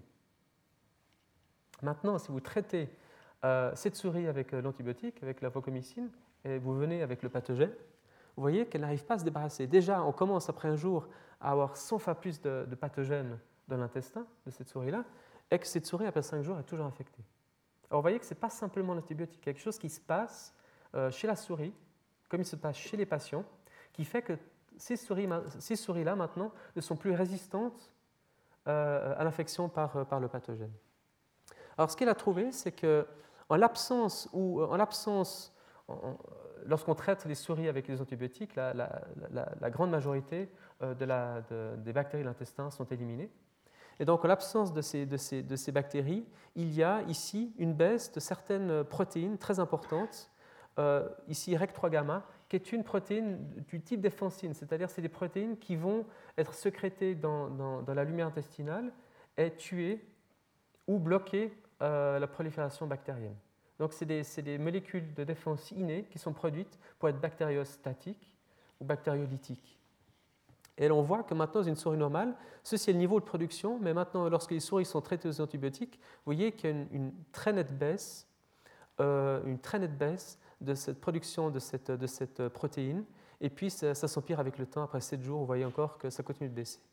Maintenant, si vous traitez euh, cette souris avec euh, l'antibiotique, avec la vancomycine, et vous venez avec le pathogène, vous voyez qu'elle n'arrive pas à se débarrasser. Déjà, on commence après un jour à avoir cent fois plus de, de pathogènes dans l'intestin de cette souris-là, et que cette souris, après cinq jours, est toujours infectée. Alors, vous voyez que ce n'est pas simplement l'antibiotique, il y a quelque chose qui se passe euh, chez la souris, comme il se passe chez les patients, qui fait que Ces, souris, ces souris-là, maintenant, ne sont plus résistantes euh, à l'infection par, par le pathogène. Alors, ce qu'elle a trouvé, c'est qu'en l'absence, ou, en l'absence en, lorsqu'on traite les souris avec les antibiotiques, la, la, la, la grande majorité de la, de, des bactéries de l'intestin sont éliminées. Et donc, en l'absence de ces, de, ces, de ces bactéries, il y a ici une baisse de certaines protéines très importantes, euh, ici R E C trois gamma, qui est une protéine du type d'effensine, c'est-à-dire c'est des protéines qui vont être sécrétées dans, dans, dans la lumière intestinale et tuer ou bloquer euh, la prolifération bactérienne. Donc c'est des, c'est des molécules de défense innées qui sont produites pour être bactériostatiques ou bactériolytiques. Et on voit que maintenant, dans une souris normale, ceci est le niveau de production, mais maintenant, lorsque les souris sont traitées aux antibiotiques, vous voyez qu'il y a une, une très nette baisse, euh, une très nette baisse de cette production de cette, de cette protéine, et puis ça, ça s'empire avec le temps. Après sept jours, vous voyez encore que ça continue de baisser.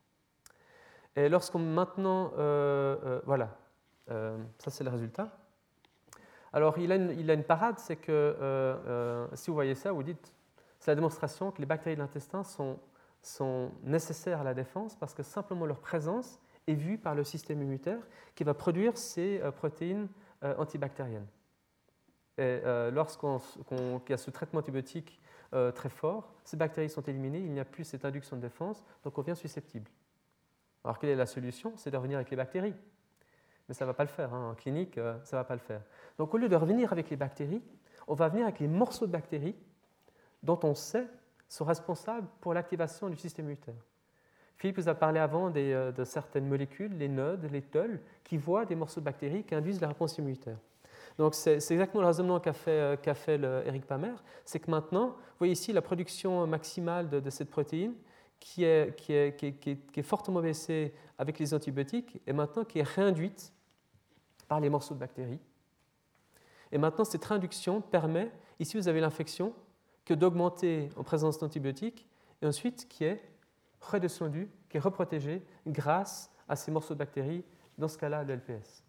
Et lorsqu'on maintenant, euh, euh, voilà, euh, ça c'est le résultat. Alors il a une, il a une parade, c'est que euh, euh, si vous voyez ça, vous dites, c'est la démonstration que les bactéries de l'intestin sont, sont nécessaires à la défense parce que simplement leur présence est vue par le système immunitaire qui va produire ces euh, protéines euh, antibactériennes. Et euh, lorsqu'on qu'on, qu'il y a ce traitement antibiotique euh, très fort, ces bactéries sont éliminées, il n'y a plus cette induction de défense, donc on devient susceptible. Alors quelle est la solution? C'est de revenir avec les bactéries. Mais ça ne va pas le faire, hein. En clinique, euh, ça ne va pas le faire. Donc au lieu de revenir avec les bactéries, on va venir avec les morceaux de bactéries dont on sait sont responsables pour l'activation du système immunitaire. Philippe vous a parlé avant des, euh, de certaines molécules, les nodes, les tolls, qui voient des morceaux de bactéries qui induisent la réponse immunitaire. Donc c'est, c'est exactement le raisonnement qu'a fait, qu'a fait le Eric Palmer, c'est que maintenant, vous voyez ici la production maximale de, de cette protéine qui est, qui, est, qui, est, qui, est, qui est fortement baissée avec les antibiotiques et maintenant qui est réinduite par les morceaux de bactéries. Et maintenant, cette réinduction permet, ici vous avez l'infection, que d'augmenter en présence d'antibiotiques et ensuite qui est redescendue, qui est reprotégée grâce à ces morceaux de bactéries, dans ce cas-là, le L P S.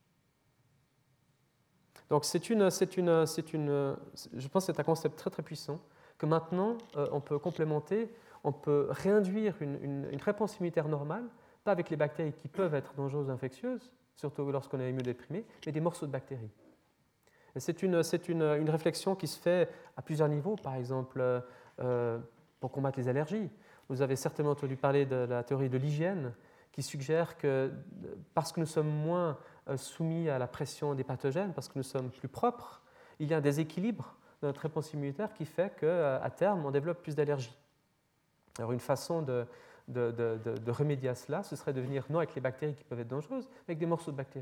Donc c'est une, c'est une, c'est une, je pense que c'est un concept très très puissant que maintenant euh, on peut complémenter, on peut réinduire une, une, une réponse immunitaire normale, pas avec les bactéries qui peuvent être dangereuses ou infectieuses, surtout lorsqu'on est immunodéprimé, mais des morceaux de bactéries. C'est une, une, une réflexion qui se fait à plusieurs niveaux, par exemple euh, pour combattre les allergies. Vous avez certainement entendu parler de la théorie de l'hygiène, qui suggère que parce que nous sommes moins soumis à la pression des pathogènes, parce que nous sommes plus propres, il y a un déséquilibre dans notre réponse immunitaire qui fait qu'à terme, on développe plus d'allergies. Alors une façon de, de, de, de, de remédier à cela, ce serait de venir non avec les bactéries qui peuvent être dangereuses, mais avec des morceaux de bactéries.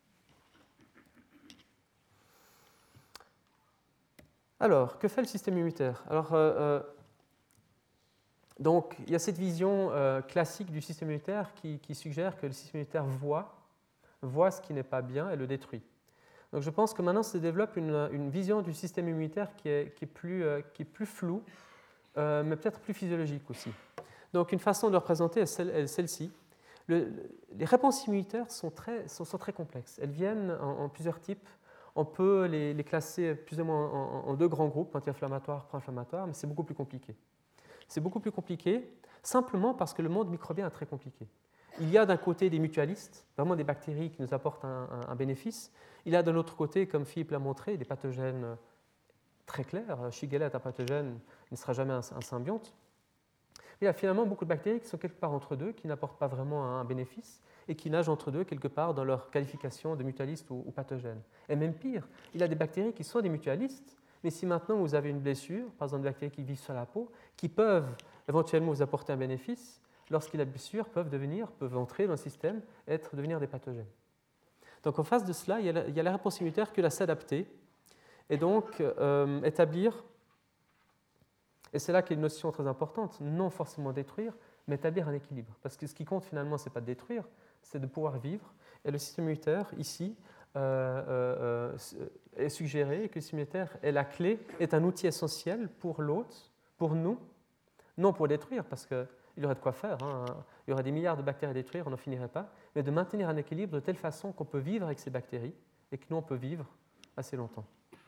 Alors, que fait le système immunitaire? Alors, euh, euh, donc, il y a cette vision euh, classique du système immunitaire qui, qui suggère que le système immunitaire voit, voit ce qui n'est pas bien et le détruit. Donc, je pense que maintenant se développe une, une vision du système immunitaire qui est, qui est, plus, euh, qui est plus floue, euh, mais peut-être plus physiologique aussi. Donc, une façon de le représenter est celle, celle-ci. Le, les réponses immunitaires sont très, sont, sont très complexes. Elles viennent en, en plusieurs types. On peut les, les classer plus ou moins en, en deux grands groupes, anti-inflammatoires, pro-inflammatoires, mais c'est beaucoup plus compliqué. C'est beaucoup plus compliqué simplement parce que le monde microbien est très compliqué. Il y a d'un côté des mutualistes, vraiment des bactéries qui nous apportent un, un, un bénéfice. Il y a de l'autre côté, comme Philippe l'a montré, des pathogènes très clairs. Shigella est un pathogène, il ne sera jamais un, un symbionte. Il y a finalement beaucoup de bactéries qui sont quelque part entre deux, qui n'apportent pas vraiment un bénéfice et qui nagent entre deux quelque part dans leur qualification de mutualistes ou, ou pathogènes. Et même pire, il y a des bactéries qui sont des mutualistes, mais si maintenant vous avez une blessure, par exemple des bactéries qui vivent sur la peau, qui peuvent éventuellement vous apporter un bénéfice, lorsqu'il y a la blessure, peuvent devenir, peuvent entrer dans le système, être, devenir des pathogènes. Donc en face de cela, il y a la, il y a la réponse immunitaire que la s'adapter et donc euh, établir, et c'est là qu'il y a une notion très importante, non forcément détruire, mais établir un équilibre. Parce que ce qui compte finalement, ce n'est pas de détruire, c'est de pouvoir vivre. Et le système immunitaire, ici, euh, euh, est suggéré que le système immunitaire est la clé, est un outil essentiel pour l'hôte, pour nous, non pour détruire, parce qu'il y aurait de quoi faire, hein. Il y aurait des milliards de bactéries à détruire, on n'en finirait pas, mais de maintenir un équilibre de telle façon qu'on peut vivre avec ces bactéries et que nous, on peut vivre assez longtemps.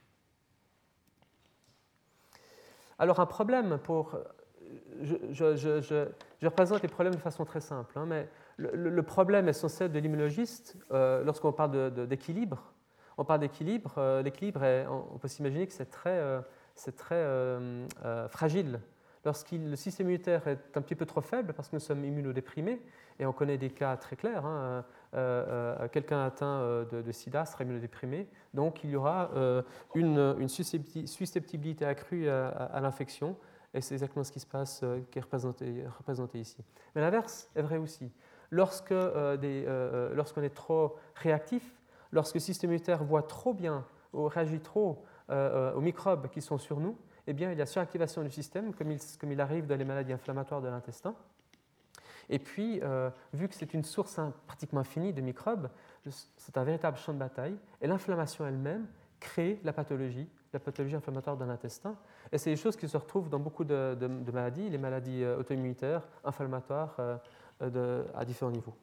Alors un problème pour... Je, je, je, je, je représente les problèmes de façon très simple, hein, mais le, le problème essentiel de l'immunologiste, euh, lorsqu'on parle de, de, d'équilibre, on parle d'équilibre, euh, l'équilibre, est, on peut s'imaginer que c'est très, euh, c'est très euh, euh, fragile. Lorsque le système immunitaire est un petit peu trop faible, parce que nous sommes immunodéprimés, et on connaît des cas très clairs, hein, euh, euh, quelqu'un atteint de, de sida sera immunodéprimé, donc il y aura euh, une, une susceptibilité accrue à, à, à l'infection, et c'est exactement ce qui se passe, euh, qui est représenté, représenté ici. Mais l'inverse est vrai aussi. Lorsque, euh, des, euh, lorsqu'on est trop réactif, lorsque le système immunitaire voit trop bien ou réagit trop euh, aux microbes qui sont sur nous, eh bien, il y a suractivation du système, comme il, comme il arrive dans les maladies inflammatoires de l'intestin. Et puis, euh, vu que c'est une source hein, pratiquement infinie de microbes, c'est un véritable champ de bataille, et l'inflammation elle-même crée la pathologie, la pathologie inflammatoire de l'intestin. Et c'est des choses qui se retrouvent dans beaucoup de, de, de maladies, les maladies euh, auto-immunitaires, inflammatoires, euh, de, à différents niveaux.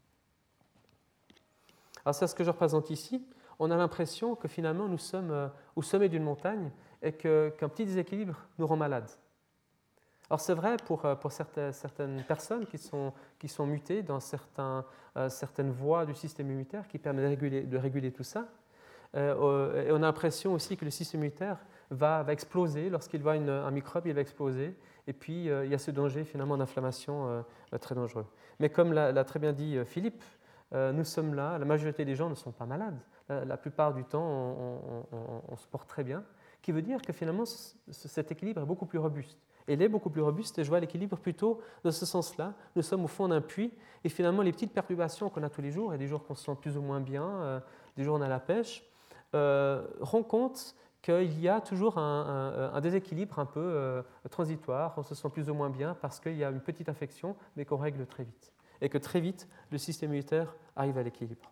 Alors, c'est ce que je représente ici. On a l'impression que finalement, nous sommes euh, au sommet d'une montagne et que, qu'un petit déséquilibre nous rend malades. Alors c'est vrai pour, pour certaines, certaines personnes qui sont, qui sont mutées dans certains, euh, certaines voies du système immunitaire qui permettent de réguler, de réguler tout ça. Euh, et on a l'impression aussi que le système immunitaire va, va exploser. Lorsqu'il voit une, un microbe, il va exploser. Et puis euh, il y a ce danger finalement d'inflammation euh, très dangereux. Mais comme l'a, l'a très bien dit Philippe, euh, nous sommes là, la majorité des gens ne sont pas malades. La, la plupart du temps, on, on, on, on se porte très bien. Ce qui veut dire que finalement, ce, cet équilibre est beaucoup plus robuste. Et il est beaucoup plus robuste, et je vois l'équilibre plutôt dans ce sens-là. Nous sommes au fond d'un puits, et finalement, les petites perturbations qu'on a tous les jours, et des jours qu'on se sent plus ou moins bien, euh, des jours on a la pêche, euh, rendent compte qu'il y a toujours un, un, un déséquilibre un peu euh, transitoire, on se sent plus ou moins bien parce qu'il y a une petite infection, mais qu'on règle très vite. Et que très vite, le système immunitaire arrive à l'équilibre.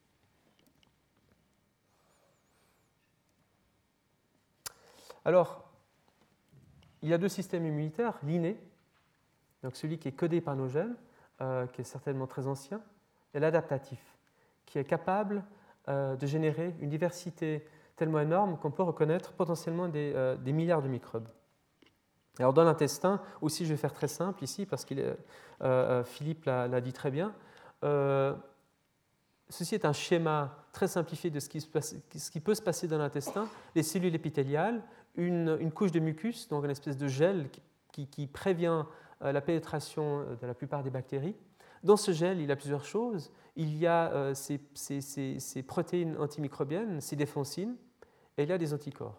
Alors, il y a deux systèmes immunitaires, l'inné, donc celui qui est codé par nos gènes, euh, qui est certainement très ancien, et l'adaptatif, qui est capable euh, de générer une diversité tellement énorme qu'on peut reconnaître potentiellement des, euh, des milliards de microbes. Alors dans l'intestin, aussi je vais faire très simple ici, parce que euh, euh, Philippe l'a, l'a dit très bien, euh, ceci est un schéma très simplifié de ce qui, se passe, ce qui peut se passer dans l'intestin. Les cellules épithéliales, une, une couche de mucus, donc une espèce de gel qui, qui, qui prévient la pénétration de la plupart des bactéries. Dans ce gel, il y a plusieurs choses. Il y a euh, ces, ces, ces, ces protéines antimicrobiennes, ces défensines, et il y a des anticorps.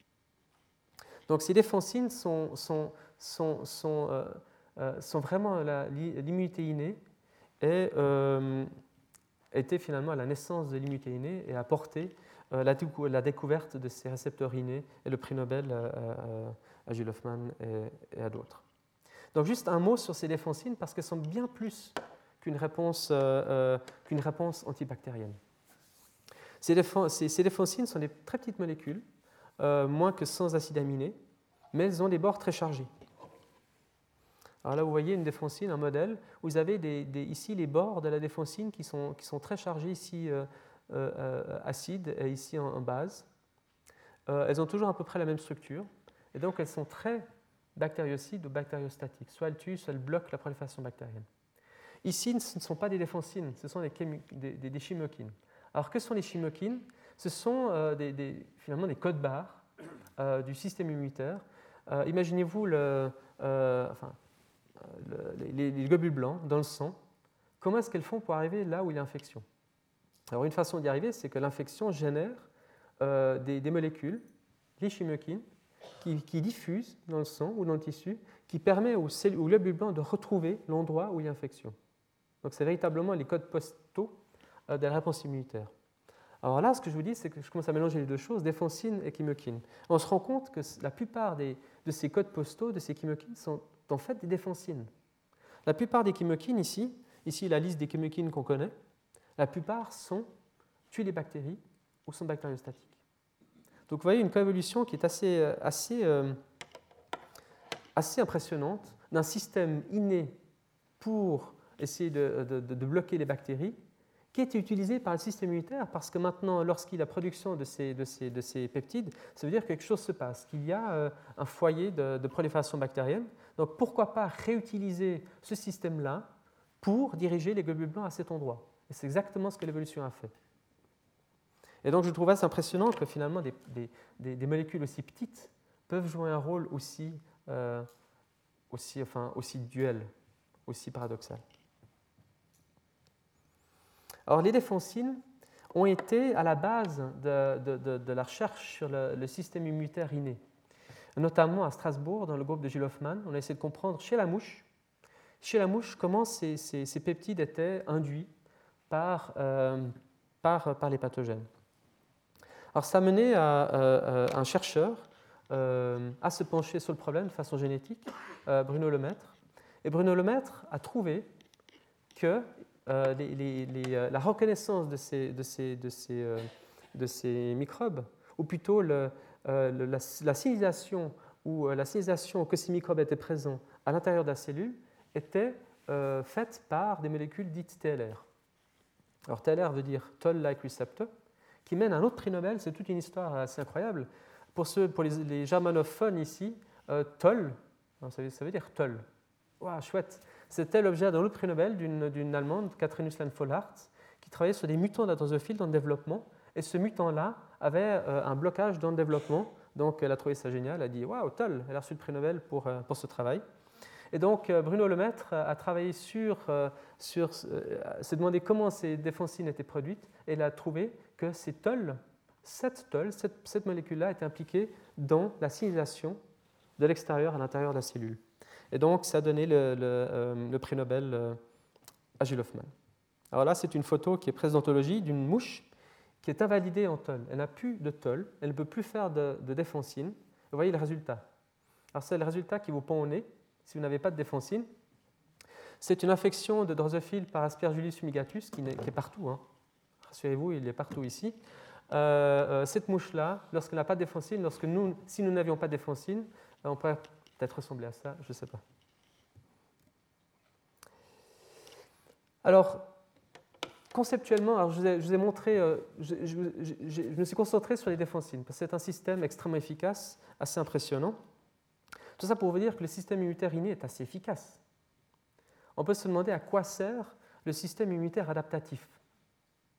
Donc ces défensines sont, sont, sont, sont, euh, euh, sont vraiment l'immunité innée et euh, étaient finalement à la naissance de l'immunité innée et apporté euh, la, la découverte de ces récepteurs innés et le prix Nobel euh, euh, à Gilles Hoffmann et, et à d'autres. Donc juste un mot sur ces défensines parce qu'elles sont bien plus qu'une réponse, euh, euh, qu'une réponse antibactérienne. Ces, défens, ces, ces défensines sont des très petites molécules, euh, moins que cent acides aminés, mais elles ont des bords très chargés. Alors là, vous voyez une défensine, un modèle. Vous avez des, des, ici les bords de la défensine qui sont, qui sont très chargés, ici euh, euh, acides et ici en, en base. Euh, elles ont toujours à peu près la même structure, et donc elles sont très bactériocides ou bactériostatiques. Soit elles tuent, soit elles bloquent la prolifération bactérienne. Ici, ce ne sont pas des défensines, ce sont des, des, des, des chimokines. Alors, que sont les chimokines? Ce sont euh, des, des, finalement des codes barres euh, du système immunitaire. Euh, imaginez-vous le, euh, enfin, le, les, les globules blancs dans le sang. Comment est-ce qu'elles font pour arriver là où il y a infection? Alors, une façon d'y arriver, c'est que l'infection génère euh, des, des molécules, les chimokines, qui, qui diffusent dans le sang ou dans le tissu, qui permet aux, aux globules blancs de retrouver l'endroit où il y a infection. Donc, c'est véritablement les codes postaux de la réponse immunitaire. Alors là, ce que je vous dis, c'est que je commence à mélanger les deux choses, défensine et chymokine. On se rend compte que la plupart des, de ces codes postaux, de ces chymokines, sont en fait des défensines. La plupart des chymokines, ici, ici la liste des chymokines qu'on connaît, la plupart sont, tuent les bactéries ou sont bactériostatiques. Donc vous voyez une coévolution qui est assez, assez, euh, assez impressionnante d'un système inné pour essayer de, de, de bloquer les bactéries, qui est utilisé par le système immunitaire parce que maintenant, lorsqu'il y a la production de ces, de, ces, de ces peptides, ça veut dire que quelque chose se passe, qu'il y a euh, un foyer de, de prolifération bactérienne. Donc pourquoi pas réutiliser ce système-là pour diriger les globules blancs à cet endroit? Et c'est exactement ce que l'évolution a fait. Et donc je trouve assez impressionnant que finalement des, des, des, des molécules aussi petites peuvent jouer un rôle aussi, euh, aussi, enfin, aussi duel, aussi paradoxal. Alors, les défensines ont été à la base de, de, de, de la recherche sur le, le système immunitaire inné. Notamment à Strasbourg, dans le groupe de Gilles Hoffmann, on a essayé de comprendre chez la mouche, chez la mouche comment ces, ces, ces peptides étaient induits par, euh, par, par les pathogènes. Alors, ça a mené à, à, à un chercheur euh, à se pencher sur le problème de façon génétique, euh, Bruno Lemaître. Et Bruno Lemaître a trouvé que Euh, les, les, les, euh, la reconnaissance de ces, de ces, de ces, euh, de ces microbes, ou plutôt le, euh, le, la, la signalisation ou euh, la signalisation que ces microbes étaient présents à l'intérieur de la cellule, était euh, faite par des molécules dites T L R. Alors T L R veut dire Toll-like receptor, qui mène à un autre prix Nobel. C'est toute une histoire assez incroyable. Pour, ceux, pour les, les germanophones ici, euh, Toll, ça veut, ça veut dire Toll. Waouh, chouette! C'était l'objet d'un autre prix Nobel d'une, d'une Allemande, Catherine Husland-Vollhardt, qui travaillait sur des mutants de la drosophile dans le développement. Et ce mutant-là avait euh, un blocage dans le développement. Donc elle a trouvé ça génial. Elle a dit « Waouh, Toll !» Elle a reçu le prix Nobel pour, euh, pour ce travail. Et donc euh, Bruno Lemaître a travaillé sur, euh, sur euh, s'est demandé comment ces défensines étaient produites. Et il a trouvé que ces Toll, cette Toll, cette, cette molécule-là était impliquée dans la signalisation de l'extérieur à l'intérieur de la cellule. Et donc, ça a donné le, le, euh, le prix Nobel euh, à Gilles Hoffmann. Alors là, c'est une photo qui est prise d'anthologie d'une mouche qui est invalidée en Toll. Elle n'a plus de Toll, elle ne peut plus faire de, de défensine. Vous voyez le résultat. Alors, c'est le résultat qui vous pend au nez si vous n'avez pas de défensine. C'est une infection de drosophile par Aspergillus fumigatus qui, qui est partout. Hein. Rassurez-vous, il est partout ici. Euh, euh, cette mouche-là, lorsqu'elle n'a pas de défensine, lorsque nous, si nous n'avions pas de défensine, on pourrait peut-être ressembler à ça, je ne sais pas. Alors, conceptuellement, alors je, vous ai, je vous ai montré, euh, je, je, je, je me suis concentré sur les défensines, parce que c'est un système extrêmement efficace, assez impressionnant. Tout ça pour vous dire que le système immunitaire inné est assez efficace. On peut se demander à quoi sert le système immunitaire adaptatif.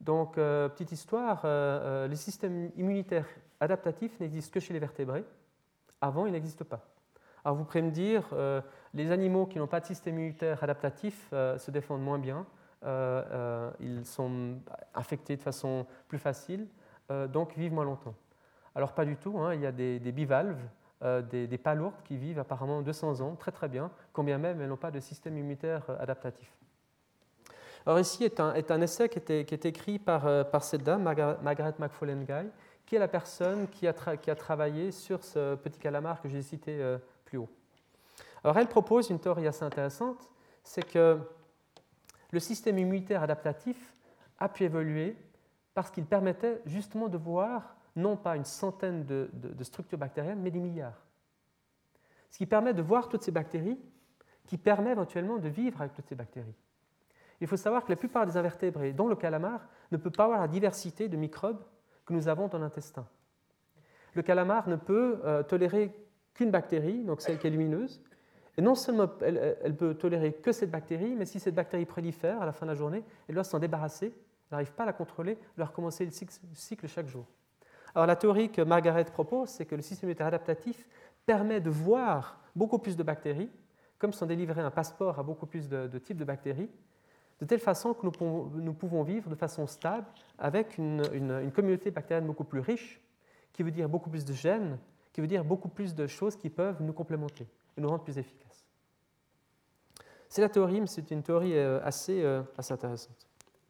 Donc, euh, petite histoire, euh, euh, les systèmes immunitaires adaptatifs n'existent que chez les vertébrés. Avant, ils n'existent pas. Alors, vous pouvez me dire, euh, les animaux qui n'ont pas de système immunitaire adaptatif euh, se défendent moins bien, euh, euh, ils sont infectés de façon plus facile, euh, donc vivent moins longtemps. Alors, pas du tout, hein, il y a des, des bivalves, euh, des, des palourdes qui vivent apparemment deux cents ans, très très bien, quand bien même elles n'ont pas de système immunitaire adaptatif. Alors ici est un, est un essai qui est, qui est écrit par, par cette dame, Margaret, Margaret McFarlane-Guy, qui est la personne qui a, tra- qui a travaillé sur ce petit calamar que j'ai cité euh, plus haut. Alors elle propose une théorie assez intéressante, c'est que le système immunitaire adaptatif a pu évoluer parce qu'il permettait justement de voir non pas une centaine de, de, de structures bactériennes, mais des milliards. Ce qui permet de voir toutes ces bactéries, qui permet éventuellement de vivre avec toutes ces bactéries. Il faut savoir que la plupart des invertébrés, dont le calamar, ne peut pas avoir la diversité de microbes que nous avons dans l'intestin. Le calamar ne peut euh, tolérer qu'une bactérie, donc celle qui est lumineuse, et non seulement elle, elle peut tolérer que cette bactérie, mais si cette bactérie prolifère à la fin de la journée, elle doit s'en débarrasser, elle n'arrive pas à la contrôler, elle doit recommencer le cycle chaque jour. Alors la théorie que Margaret propose, c'est que le système immunitaire adaptatif permet de voir beaucoup plus de bactéries, comme si on délivrait un passeport à beaucoup plus de, de types de bactéries, de telle façon que nous pouvons, nous pouvons vivre de façon stable avec une, une, une communauté bactérienne beaucoup plus riche, qui veut dire beaucoup plus de gènes, qui veut dire beaucoup plus de choses qui peuvent nous complémenter et nous rendre plus efficaces. C'est la théorie, mais c'est une théorie assez, assez intéressante.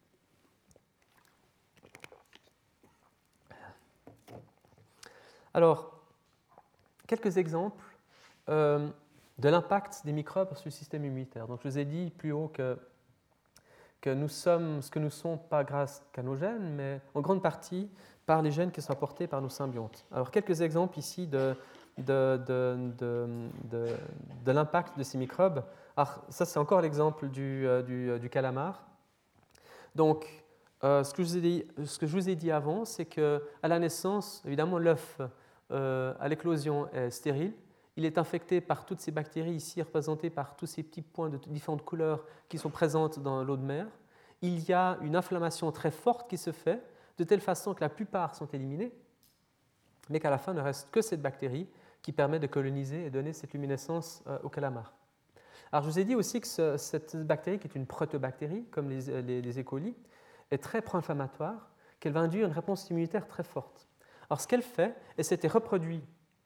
Alors, quelques exemples euh, de l'impact des microbes sur le système immunitaire. Donc, je vous ai dit plus haut que que nous sommes ce que nous sommes pas grâce qu'à nos gènes, mais en grande partie par les gènes qui sont apportés par nos symbiontes. Alors, quelques exemples ici de, de, de, de, de, de l'impact de ces microbes. Alors, ça, c'est encore l'exemple du, du, du calamar. Donc, euh, ce, que je vous ai dit, ce que je vous ai dit avant, c'est qu'à la naissance, évidemment, l'œuf euh, à l'éclosion est stérile. Il est infecté par toutes ces bactéries ici représentées par tous ces petits points de différentes couleurs qui sont présentes dans l'eau de mer. Il y a une inflammation très forte qui se fait, de telle façon que la plupart sont éliminés, mais qu'à la fin ne reste que cette bactérie qui permet de coloniser et donner cette luminescence au calamar. Alors je vous ai dit aussi que ce, cette bactérie, qui est une protobactérie, comme les, les, les E. coli, est très pro-inflammatoire, qu'elle va induire une réponse immunitaire très forte. Alors ce qu'elle fait, et c'était reproduit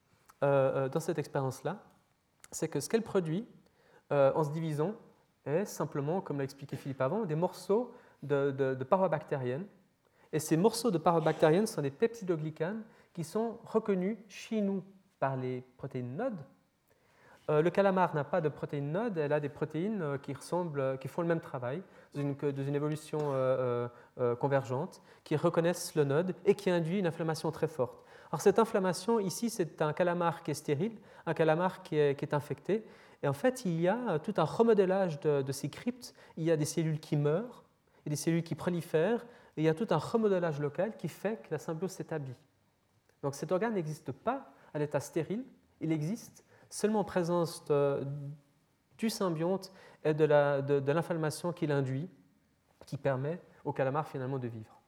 Euh, dans cette expérience-là, c'est que ce qu'elle produit euh, en se divisant est simplement, comme l'a expliqué Philippe avant, des morceaux de, de, de parois bactériennes. Et ces morceaux de parois bactériennes sont des peptidoglycanes qui sont reconnus chez nous par les protéines nodes. Euh, le calamar n'a pas de protéines nodes, elle a des protéines euh, qui, ressemblent, qui font le même travail, dans une, dans une évolution euh, euh, convergente, qui reconnaissent le node et qui induit une inflammation très forte. Alors cette inflammation, ici, c'est un calamar qui est stérile, un calamar qui est, qui est infecté. Et en fait, il y a tout un remodélage de, de ces cryptes. Il y a des cellules qui meurent, il y a des cellules qui prolifèrent, et il y a tout un remodélage local qui fait que la symbiose s'établit. Donc cet organe n'existe pas à l'état stérile, il existe seulement en présence de, du symbionte et de, la, de, de l'inflammation qu'il induit, qui permet au calamar finalement de vivre.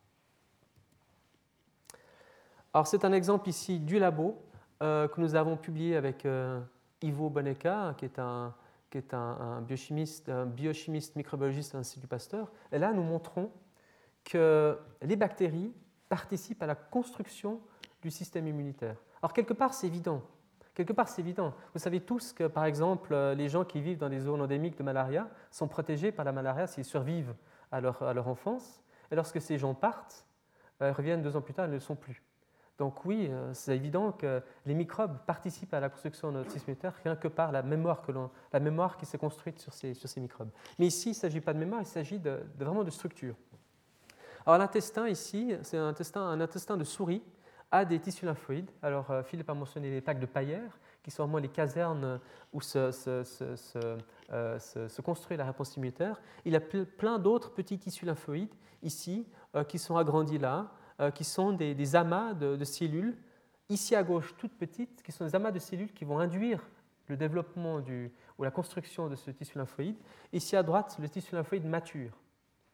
Alors c'est un exemple ici du labo euh, que nous avons publié avec euh, Ivo Boneka, qui est un, qui est un, un, biochimiste, un biochimiste microbiologiste à l'Institut Pasteur. Et là, nous montrons que les bactéries participent à la construction du système immunitaire. Alors quelque part, c'est évident. Quelque part, c'est évident. Vous savez tous que, par exemple, les gens qui vivent dans des zones endémiques de malaria sont protégés par la malaria s'ils survivent à leur, à leur enfance. Et lorsque ces gens partent, euh, reviennent deux ans plus tard, ils ne le sont plus. Donc oui, c'est évident que les microbes participent à la construction de notre système immunitaire rien que par la mémoire, que l'on, la mémoire qui s'est construite sur ces, sur ces microbes. Mais ici, il ne s'agit pas de mémoire, il s'agit de, de vraiment de structure. Alors l'intestin ici, c'est un intestin, un intestin de souris, a des tissus lymphoïdes. Alors Philippe a mentionné les plaques de Payer, qui sont vraiment les casernes où se, se, se, se, euh, se, se construit la réponse immunitaire. Il y a plein d'autres petits tissus lymphoïdes ici, euh, qui sont agrandis là, qui sont des, des amas de, de cellules, ici à gauche toutes petites, qui sont des amas de cellules qui vont induire le développement du, ou la construction de ce tissu lymphoïde. Ici à droite, le tissu lymphoïde mature.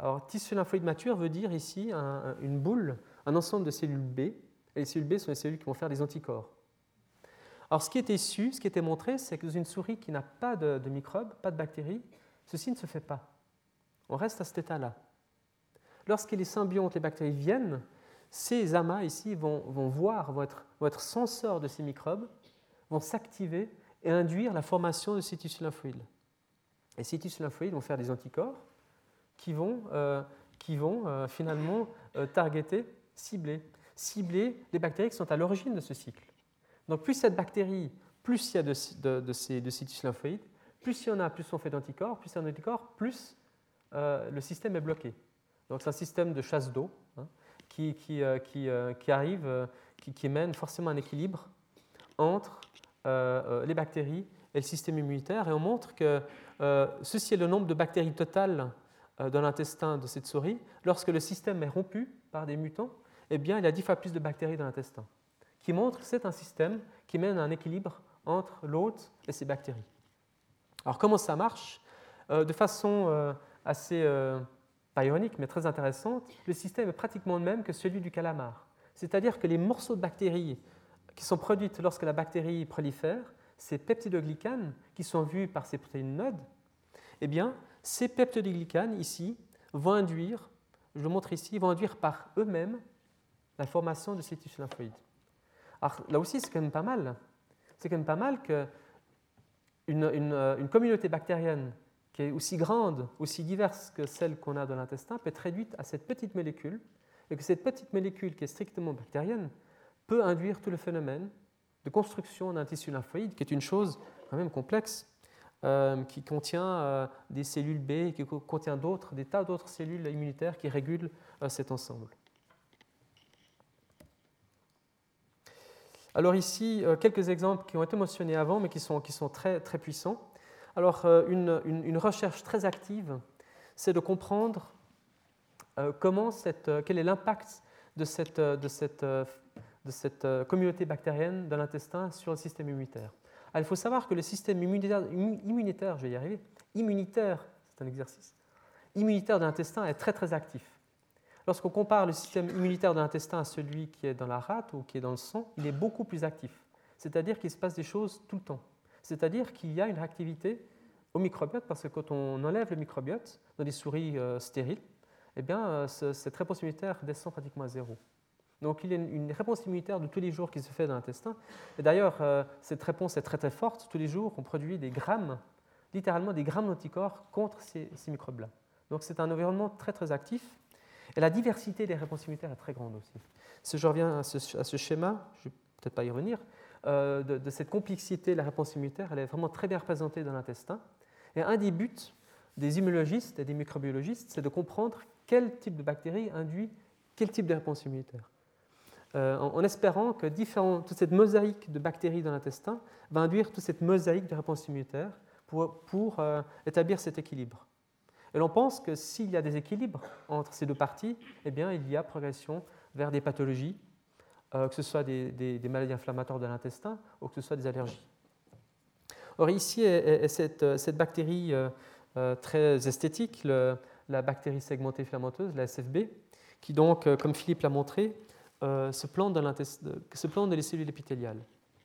Alors, tissu lymphoïde mature veut dire ici un, une boule, un ensemble de cellules B, et les cellules B sont les cellules qui vont faire des anticorps. Alors, ce qui était su, ce qui était montré, c'est que dans une souris qui n'a pas de, de microbes, pas de bactéries, ceci ne se fait pas. On reste à cet état-là. Lorsque les symbiontes, les bactéries viennent, ces amas ici vont, vont voir, vont être, vont être censeurs de ces microbes, vont s'activer et induire la formation de ces tissus lymphoïdes. Et ces tissus lymphoïdes vont faire des anticorps qui vont, euh, qui vont euh, finalement euh, targeter, cibler, cibler les bactéries qui sont à l'origine de ce cycle. Donc plus cette bactérie, plus il y a de, de, de, ces, de ces tissus lymphoïdes, plus il y en a, plus on fait d'anticorps, plus il y a d'anticorps, plus euh, le système est bloqué. Donc c'est un système de chasse d'eau hein, qui, qui, euh, qui, euh, qui arrive, euh, qui, qui mène forcément un équilibre entre euh, les bactéries et le système immunitaire. Et on montre que euh, ceci est le nombre de bactéries totales euh, dans l'intestin de cette souris. Lorsque le système est rompu par des mutants, eh bien, il y a dix fois plus de bactéries dans l'intestin, qui montre que c'est un système qui mène à un équilibre entre l'hôte et ses bactéries. Alors comment ça marche ? euh, De façon euh, assez... Euh, pas ironique, mais très intéressante, le système est pratiquement le même que celui du calamar. C'est-à-dire que les morceaux de bactéries qui sont produites lorsque la bactérie prolifère, ces peptidoglycanes qui sont vus par ces protéines nodes, eh bien, ces peptidoglycanes ici vont induire, je le montre ici, vont induire par eux-mêmes la formation de ces tissus lymphoïdes. Alors là aussi, c'est quand même pas mal. C'est quand même pas mal qu'une une, une communauté bactérienne qui est aussi grande, aussi diverse que celle qu'on a dans l'intestin, peut être réduite à cette petite molécule, et que cette petite molécule qui est strictement bactérienne peut induire tout le phénomène de construction d'un tissu lymphoïde, qui est une chose quand même complexe, euh, qui contient euh, des cellules B, qui contient d'autres, des tas d'autres cellules immunitaires qui régulent euh, cet ensemble. Alors ici, euh, quelques exemples qui ont été mentionnés avant, mais qui sont, qui sont très, très puissants. Alors, une, une, une recherche très active, c'est de comprendre euh, comment cette, euh, quel est l'impact de cette, de cette, de cette communauté bactérienne dans l'intestin sur le système immunitaire. Alors, il faut savoir que le système immunitaire, immunitaire, je vais y arriver, immunitaire, c'est un exercice, immunitaire de l'intestin est très très actif. Lorsqu'on compare le système immunitaire de l'intestin à celui qui est dans la rate ou qui est dans le sang, il est beaucoup plus actif. C'est-à-dire qu'il se passe des choses tout le temps. C'est-à-dire qu'il y a une réactivité au microbiote, parce que quand on enlève le microbiote dans des souris euh, stériles, eh bien, euh, ce, cette réponse immunitaire descend pratiquement à zéro. Donc il y a une, une réponse immunitaire de tous les jours qui se fait dans l'intestin. Et d'ailleurs, euh, cette réponse est très très forte. Tous les jours, on produit des grammes, littéralement des grammes d'anticorps contre ces, ces microbes-là. Donc c'est un environnement très très actif. Et la diversité des réponses immunitaires est très grande aussi. Si je reviens à ce, à ce schéma, je ne vais peut-être pas y revenir, euh, de, de cette complexité de la réponse immunitaire, elle est vraiment très bien représentée dans l'intestin. Et un des buts des immunologistes et des microbiologistes, c'est de comprendre quel type de bactérie induit quel type de réponse immunitaire. Euh, en, en espérant que différents, toute cette mosaïque de bactéries dans l'intestin va induire toute cette mosaïque de réponse immunitaire pour, pour euh, établir cet équilibre. Et l'on pense que s'il y a des équilibres entre ces deux parties, eh bien, il y a progression vers des pathologies, euh, que ce soit des, des, des maladies inflammatoires de l'intestin ou que ce soit des allergies. Or, ici est, est cette, cette bactérie euh, euh, très esthétique, le, la bactérie segmentée filamenteuse, la S F B, qui donc, euh, comme Philippe l'a montré, euh, se plante dans, se plante dans les cellules épithéliales.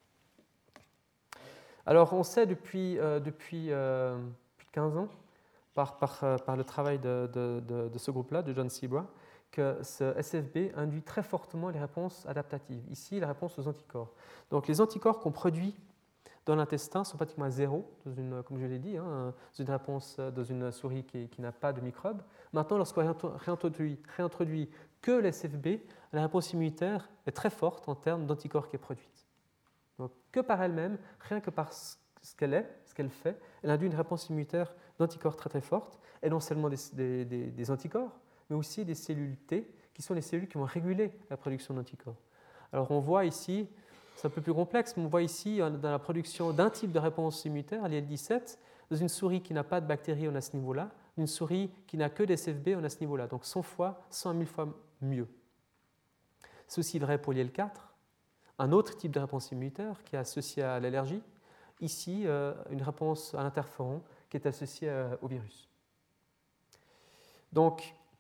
Alors, on sait depuis, euh, depuis euh, plus de quinze ans, Par, par, par le travail de, de, de, de ce groupe-là, de John Sebra, que ce S F B induit très fortement les réponses adaptatives. Ici, la réponse aux anticorps. Donc, les anticorps qu'on produit dans l'intestin sont pratiquement à zéro, dans une, comme je l'ai dit, hein, dans une réponse dans une souris qui, qui n'a pas de microbes. Maintenant, lorsqu'on réintroduit, réintroduit que le S F B, la réponse immunitaire est très forte en termes d'anticorps qui est produite. Donc, que par elle-même, rien que par ce qu'elle est, ce qu'elle fait, elle induit une réponse immunitaire d'anticorps très très forte, et non seulement des, des, des, des anticorps, mais aussi des cellules T, qui sont les cellules qui vont réguler la production d'anticorps. Alors on voit ici, c'est un peu plus complexe, mais on voit ici dans la production d'un type de réponse immunitaire, l'I L dix-sept, dans une souris qui n'a pas de bactéries, on a ce niveau-là, une souris qui n'a que des S F B, on a ce niveau-là, donc cent fois, cent mille fois mieux. C'est aussi vrai pour l'I L quatre, un autre type de réponse immunitaire qui est associé à l'allergie, ici euh, une réponse à l'interféron qui est associée euh, au virus. Donc,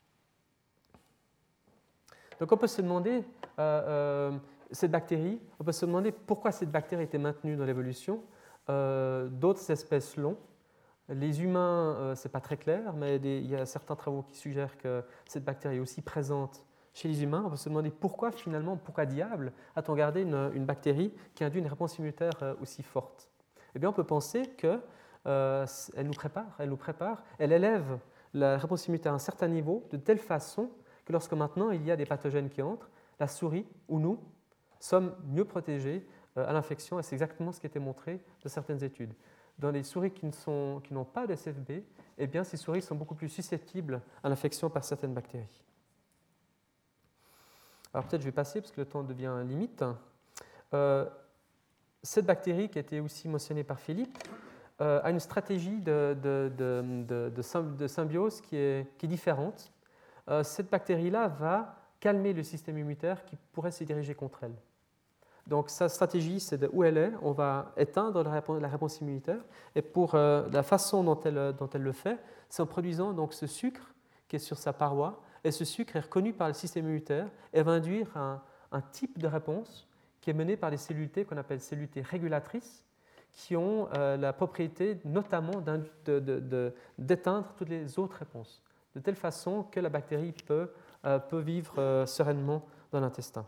Donc on peut se demander, euh, euh, cette bactérie, on peut se demander pourquoi cette bactérie était maintenue dans l'évolution. Euh, d'autres espèces l'ont. Les humains, euh, ce n'est pas très clair, mais des, il y a certains travaux qui suggèrent que cette bactérie est aussi présente chez les humains. On peut se demander pourquoi finalement, pourquoi diable a-t-on gardé une, une bactérie qui induit une réponse immunitaire aussi forte? Eh bien, on peut penser qu'elle euh, nous prépare, elle nous prépare, elle élève la réponse immunitaire à un certain niveau de telle façon que lorsque maintenant il y a des pathogènes qui entrent, la souris ou nous sommes mieux protégés à l'infection, et c'est exactement ce qui a été montré dans certaines études. Dans les souris qui, sont, qui n'ont pas de S F B, eh bien, ces souris sont beaucoup plus susceptibles à l'infection par certaines bactéries. Alors peut-être je vais passer parce que le temps devient limite. Euh, cette bactérie qui a été aussi mentionnée par Philippe euh, a une stratégie de, de, de, de, de, de symbiose qui est, qui est différente. Euh, cette bactérie-là va calmer le système immunitaire qui pourrait se diriger contre elle. Donc sa stratégie, c'est de où elle est, on va éteindre la réponse, la réponse immunitaire, et pour euh, la façon dont elle, dont elle le fait, c'est en produisant donc ce sucre qui est sur sa paroi, et ce sucre est reconnu par le système immunitaire et va induire un, un type de réponse qui est mené par des cellules T qu'on appelle cellules T régulatrices, qui ont euh, la propriété notamment de, de, de, d'éteindre toutes les autres réponses, de telle façon que la bactérie peut, euh, peut vivre euh, sereinement dans l'intestin.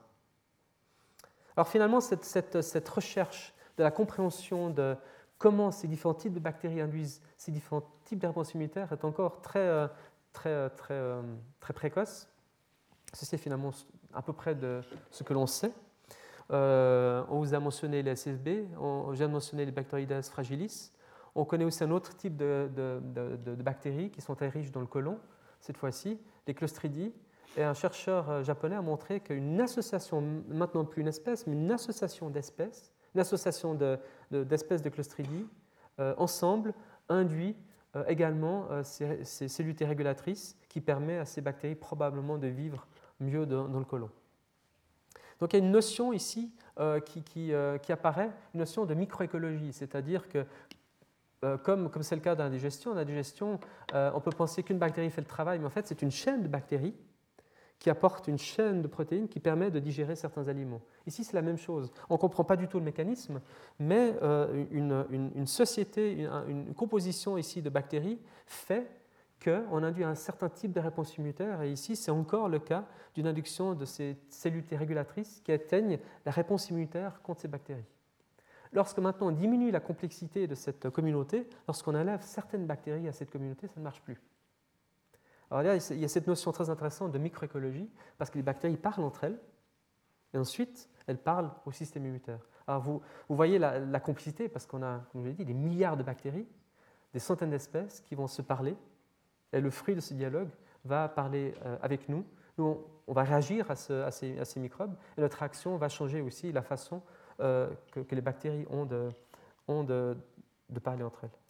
Alors finalement, cette, cette, cette recherche de la compréhension de comment ces différents types de bactéries induisent ces différents types de réponses immunitaires est encore très, très, très, très précoce. Ceci est finalement à peu près de ce que l'on sait. Euh, on vous a mentionné les S F B, on vient de mentionner les Bacteroides fragilis. On connaît aussi un autre type de, de, de, de bactéries qui sont très riches dans le côlon, cette fois-ci, les Clostridies. Et un chercheur japonais a montré qu'une association, maintenant plus une espèce, mais une association d'espèces, une association de, de, d'espèces de Clostridies, euh, ensemble, induit euh, également euh, ces, ces cellules T régulatrices qui permet à ces bactéries probablement de vivre mieux dans, dans le côlon. Donc il y a une notion ici euh, qui, qui, euh, qui apparaît, une notion de microécologie, c'est-à-dire que euh, comme, comme c'est le cas dans la digestion, dans la digestion, euh, on peut penser qu'une bactérie fait le travail, mais en fait c'est une chaîne de bactéries qui apporte une chaîne de protéines qui permet de digérer certains aliments. Ici, c'est la même chose. On ne comprend pas du tout le mécanisme, mais euh, une, une, une société, une, une composition ici de bactéries fait qu'on induit un certain type de réponse immunitaire. Et ici, c'est encore le cas d'une induction de ces cellules T régulatrices qui atteignent la réponse immunitaire contre ces bactéries. Lorsque maintenant on diminue la complexité de cette communauté, lorsqu'on enlève certaines bactéries à cette communauté, ça ne marche plus. Alors là, il y a cette notion très intéressante de microécologie, parce que les bactéries parlent entre elles, et ensuite, elles parlent au système immunitaire. Alors vous, vous voyez la, la complicité, parce qu'on a, comme je l'ai dit, des milliards de bactéries, des centaines d'espèces qui vont se parler, et le fruit de ce dialogue va parler euh, avec nous. Nous, on, on va réagir à, ce, à, ces, à ces microbes, et notre action va changer aussi la façon euh, que, que les bactéries ont, de, ont de, de parler entre elles.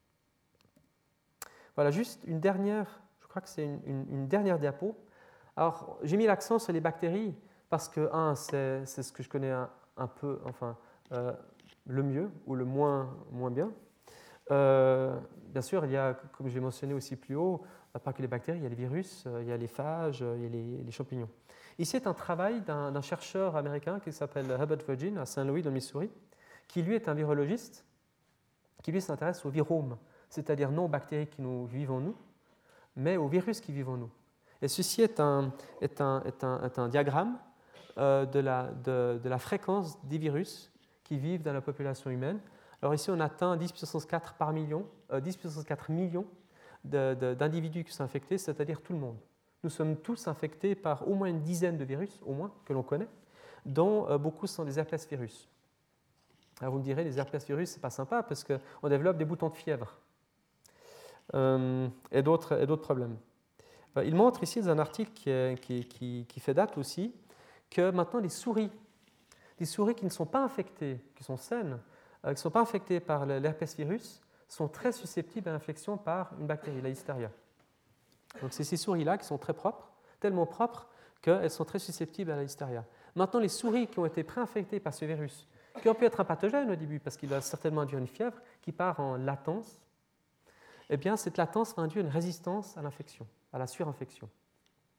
Voilà, juste une dernière... Je crois que c'est une, une, une dernière diapo. Alors, j'ai mis l'accent sur les bactéries parce que, un, c'est, c'est ce que je connais un, un peu, enfin, euh, le mieux ou le moins, moins bien. Euh, bien sûr, il y a, comme j'ai mentionné aussi plus haut, pas que les bactéries, il y a les virus, il y a les phages, il y a les, les champignons. Ici est un travail d'un, d'un chercheur américain qui s'appelle Herbert Virgin à Saint-Louis, dans le Missouri, qui lui est un virologiste, qui lui s'intéresse aux viromes, c'est-à-dire non aux bactéries qui nous vivent en nous, mais aux virus qui vivent en nous. Et ceci est un, est un, est un, est un diagramme euh, de, la, de, de la fréquence des virus qui vivent dans la population humaine. Alors ici, on atteint dix puissance quatre par million, euh, dix puissance quatre millions de, de, d'individus qui sont infectés, c'est-à-dire tout le monde. Nous sommes tous infectés par au moins une dizaine de virus, au moins, que l'on connaît, dont euh, beaucoup sont des herpès virus. Alors vous me direz, les herpès virus, ce n'est pas sympa parce qu'on développe des boutons de fièvre. Euh, et, d'autres, et d'autres problèmes. Euh, il montre ici dans un article qui, est, qui, qui, qui fait date aussi que maintenant les souris, les souris qui ne sont pas infectées, qui sont saines, euh, qui ne sont pas infectées par l'herpès virus, sont très susceptibles à l'infection par une bactérie, la Listeria. Donc c'est ces souris-là qui sont très propres, tellement propres qu'elles sont très susceptibles à la Listeria. Maintenant, les souris qui ont été préinfectées par ce virus, qui ont pu être un pathogène au début, parce qu'il va certainement induire une fièvre, qui part en latence, eh bien, cette latence va induire une résistance à l'infection, à la surinfection.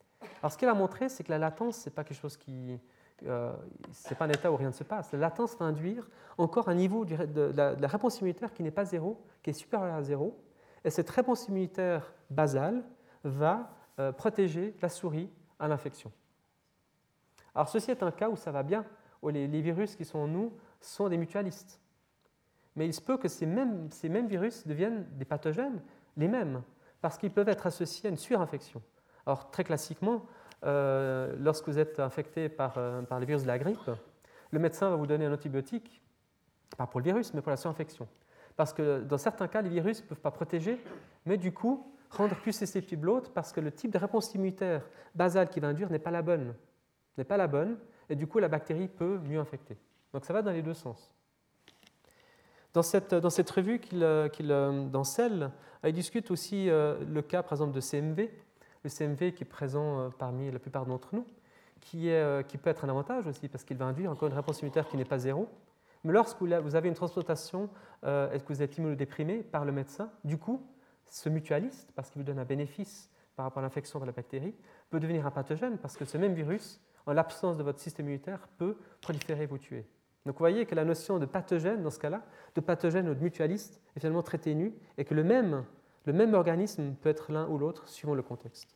Alors, ce qu'il a montré, c'est que la latence, ce n'est pas quelque chose qui... Euh, c'est pas un état où rien ne se passe. La latence va induire encore un niveau de la, de la réponse immunitaire qui n'est pas zéro, qui est supérieur à zéro. Et cette réponse immunitaire basale va euh, protéger la souris à l'infection. Alors, ceci est un cas où ça va bien, où les, les virus qui sont en nous sont des mutualistes. Mais il se peut que ces mêmes, ces mêmes virus deviennent des pathogènes, les mêmes, parce qu'ils peuvent être associés à une surinfection. Alors, très classiquement, euh, lorsque vous êtes infecté par, euh, par les virus de la grippe, le médecin va vous donner un antibiotique, pas pour le virus, mais pour la surinfection. Parce que dans certains cas, les virus ne peuvent pas protéger, mais du coup, rendre plus susceptible l'autre, parce que le type de réponse immunitaire basale qu'il va induire n'est pas la bonne. N'est pas la bonne, et du coup, la bactérie peut mieux infecter. Donc, ça va dans les deux sens. Dans cette, dans cette revue qu'il, qu'il, dans Cell, il discute aussi euh, le cas, par exemple, de C M V, le C M V qui est présent euh, parmi la plupart d'entre nous, qui, est, euh, qui peut être un avantage aussi, parce qu'il va induire encore une réponse immunitaire qui n'est pas zéro. Mais lorsque vous avez une transplantation euh, et que vous êtes immunodéprimé par le médecin, du coup, ce mutualiste, parce qu'il vous donne un bénéfice par rapport à l'infection de la bactérie, peut devenir un pathogène, parce que ce même virus, en l'absence de votre système immunitaire, peut proliférer et vous tuer. Donc vous voyez que la notion de pathogène, dans ce cas-là, de pathogène ou de mutualiste, est finalement très ténue, et que le même, le même organisme peut être l'un ou l'autre suivant le contexte.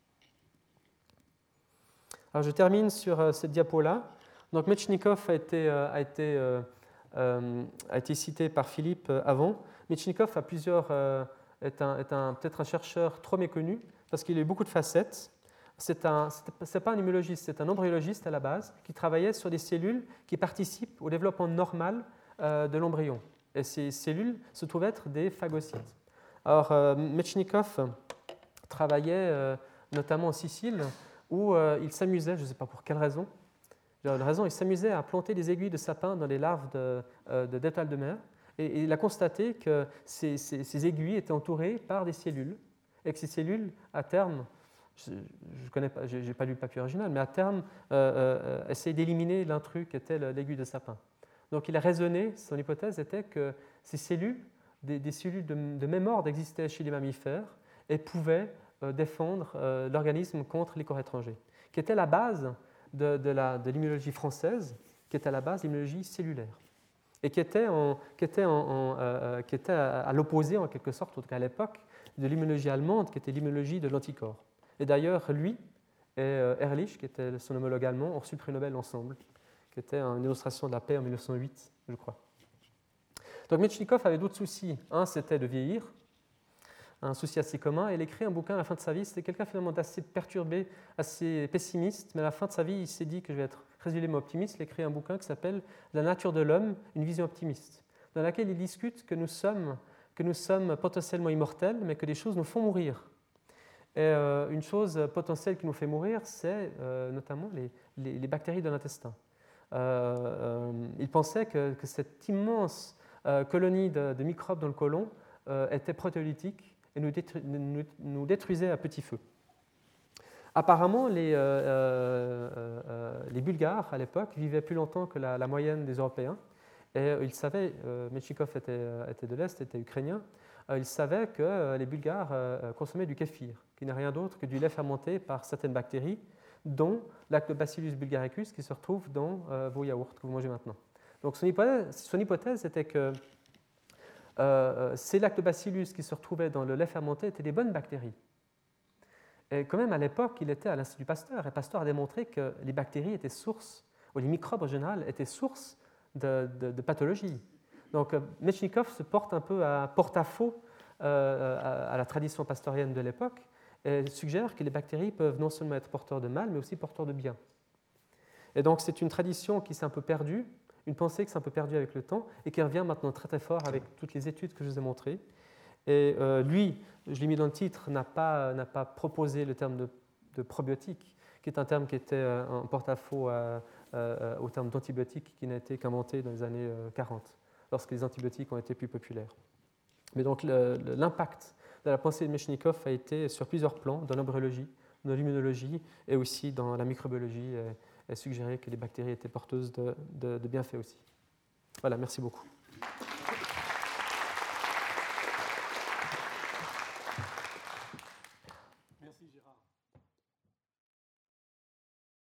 Alors je termine sur euh, cette diapo-là. Donc Metchnikov a été, euh, a, été, euh, euh, a été cité par Philippe euh, avant. Metchnikov a plusieurs, euh, est, un, est un, peut-être un chercheur trop méconnu, parce qu'il a eu beaucoup de facettes. Ce n'est pas un immunologiste, c'est un embryologiste à la base qui travaillait sur des cellules qui participent au développement normal euh, de l'embryon. Et ces cellules se trouvent être des phagocytes. Alors, euh, Metchnikov travaillait euh, notamment en Sicile où euh, il s'amusait, je ne sais pas pour quelle raison, une raison, il s'amusait à planter des aiguilles de sapin dans les larves de, euh, de d'étoiles de mer. Et, et il a constaté que ces, ces, ces aiguilles étaient entourées par des cellules et que ces cellules, à terme, je ne connais pas, j'ai pas lu le papier original, mais à terme, euh, euh, essayaient d'éliminer l'intrus qui était l'aiguille de sapin. Donc il a raisonné, son hypothèse était que ces cellules, des, des cellules de, de même ordre existaient chez les mammifères et pouvaient euh, défendre euh, l'organisme contre les corps étrangers, qui était la base de, de, la, de l'immunologie française, qui était à la base de l'immunologie cellulaire, et qui était, en, qui était, en, en, euh, qui était à, à l'opposé, en quelque sorte, en tout cas à l'époque, de l'immunologie allemande, qui était l'immunologie de l'anticorps. Et d'ailleurs, lui et Ehrlich, qui était son homologue allemand, ont reçu le prix Nobel ensemble, qui était une illustration de la paix en mille neuf cent huit, je crois. Donc Metchnikov avait d'autres soucis. Un, c'était de vieillir, un souci assez commun. Et il a écrit un bouquin à la fin de sa vie. C'était quelqu'un finalement d'assez perturbé, assez pessimiste, mais à la fin de sa vie, il s'est dit que je vais être résolument optimiste. Il a écrit un bouquin qui s'appelle « La nature de l'homme, une vision optimiste », dans laquelle il discute que nous sommes, que nous sommes potentiellement immortels, mais que des choses nous font mourir. Et euh, une chose potentielle qui nous fait mourir, c'est euh, notamment les, les, les bactéries de l'intestin. Euh, euh, il pensait que, que cette immense euh, colonie de, de microbes dans le côlon euh, était protéolytique et nous, détru, nous, nous détruisait à petit feu. Apparemment, les, euh, euh, euh, les Bulgares, à l'époque, vivaient plus longtemps que la, la moyenne des Européens. Et il savait, euh, Metchnikov était, était de l'Est, était ukrainien, il savait que les Bulgares consommaient du kéfir, qui n'est rien d'autre que du lait fermenté par certaines bactéries, dont Lactobacillus bulgaricus, qui se retrouve dans vos yaourts que vous mangez maintenant. Donc son hypothèse, son hypothèse était que euh, ces Lactobacillus qui se retrouvaient dans le lait fermenté étaient des bonnes bactéries. Et quand même, à l'époque, il était à l'Institut Pasteur, et Pasteur a démontré que les bactéries étaient source, ou les microbes en général, étaient source de, de, de pathologie. Donc, Metchnikov se porte un peu à porte-à-faux euh, à, à la tradition pasteurienne de l'époque et suggère que les bactéries peuvent non seulement être porteurs de mal, mais aussi porteurs de bien. Et donc, c'est une tradition qui s'est un peu perdue, une pensée qui s'est un peu perdue avec le temps et qui revient maintenant très très fort avec toutes les études que je vous ai montrées. Et euh, lui, je l'ai mis dans le titre, n'a pas, n'a pas proposé le terme de, de probiotique, qui est un terme qui était un porte-à-faux à, à, au terme d'antibiotique qui n'a été qu'inventé dans les années quarante. Lorsque les antibiotiques ont été plus populaires. Mais donc le, le, l'impact de la pensée de Metchnikov a été sur plusieurs plans, dans l'embryologie, dans l'immunologie et aussi dans la microbiologie, et, et suggéré que les bactéries étaient porteuses de, de, de bienfaits aussi. Voilà, merci beaucoup.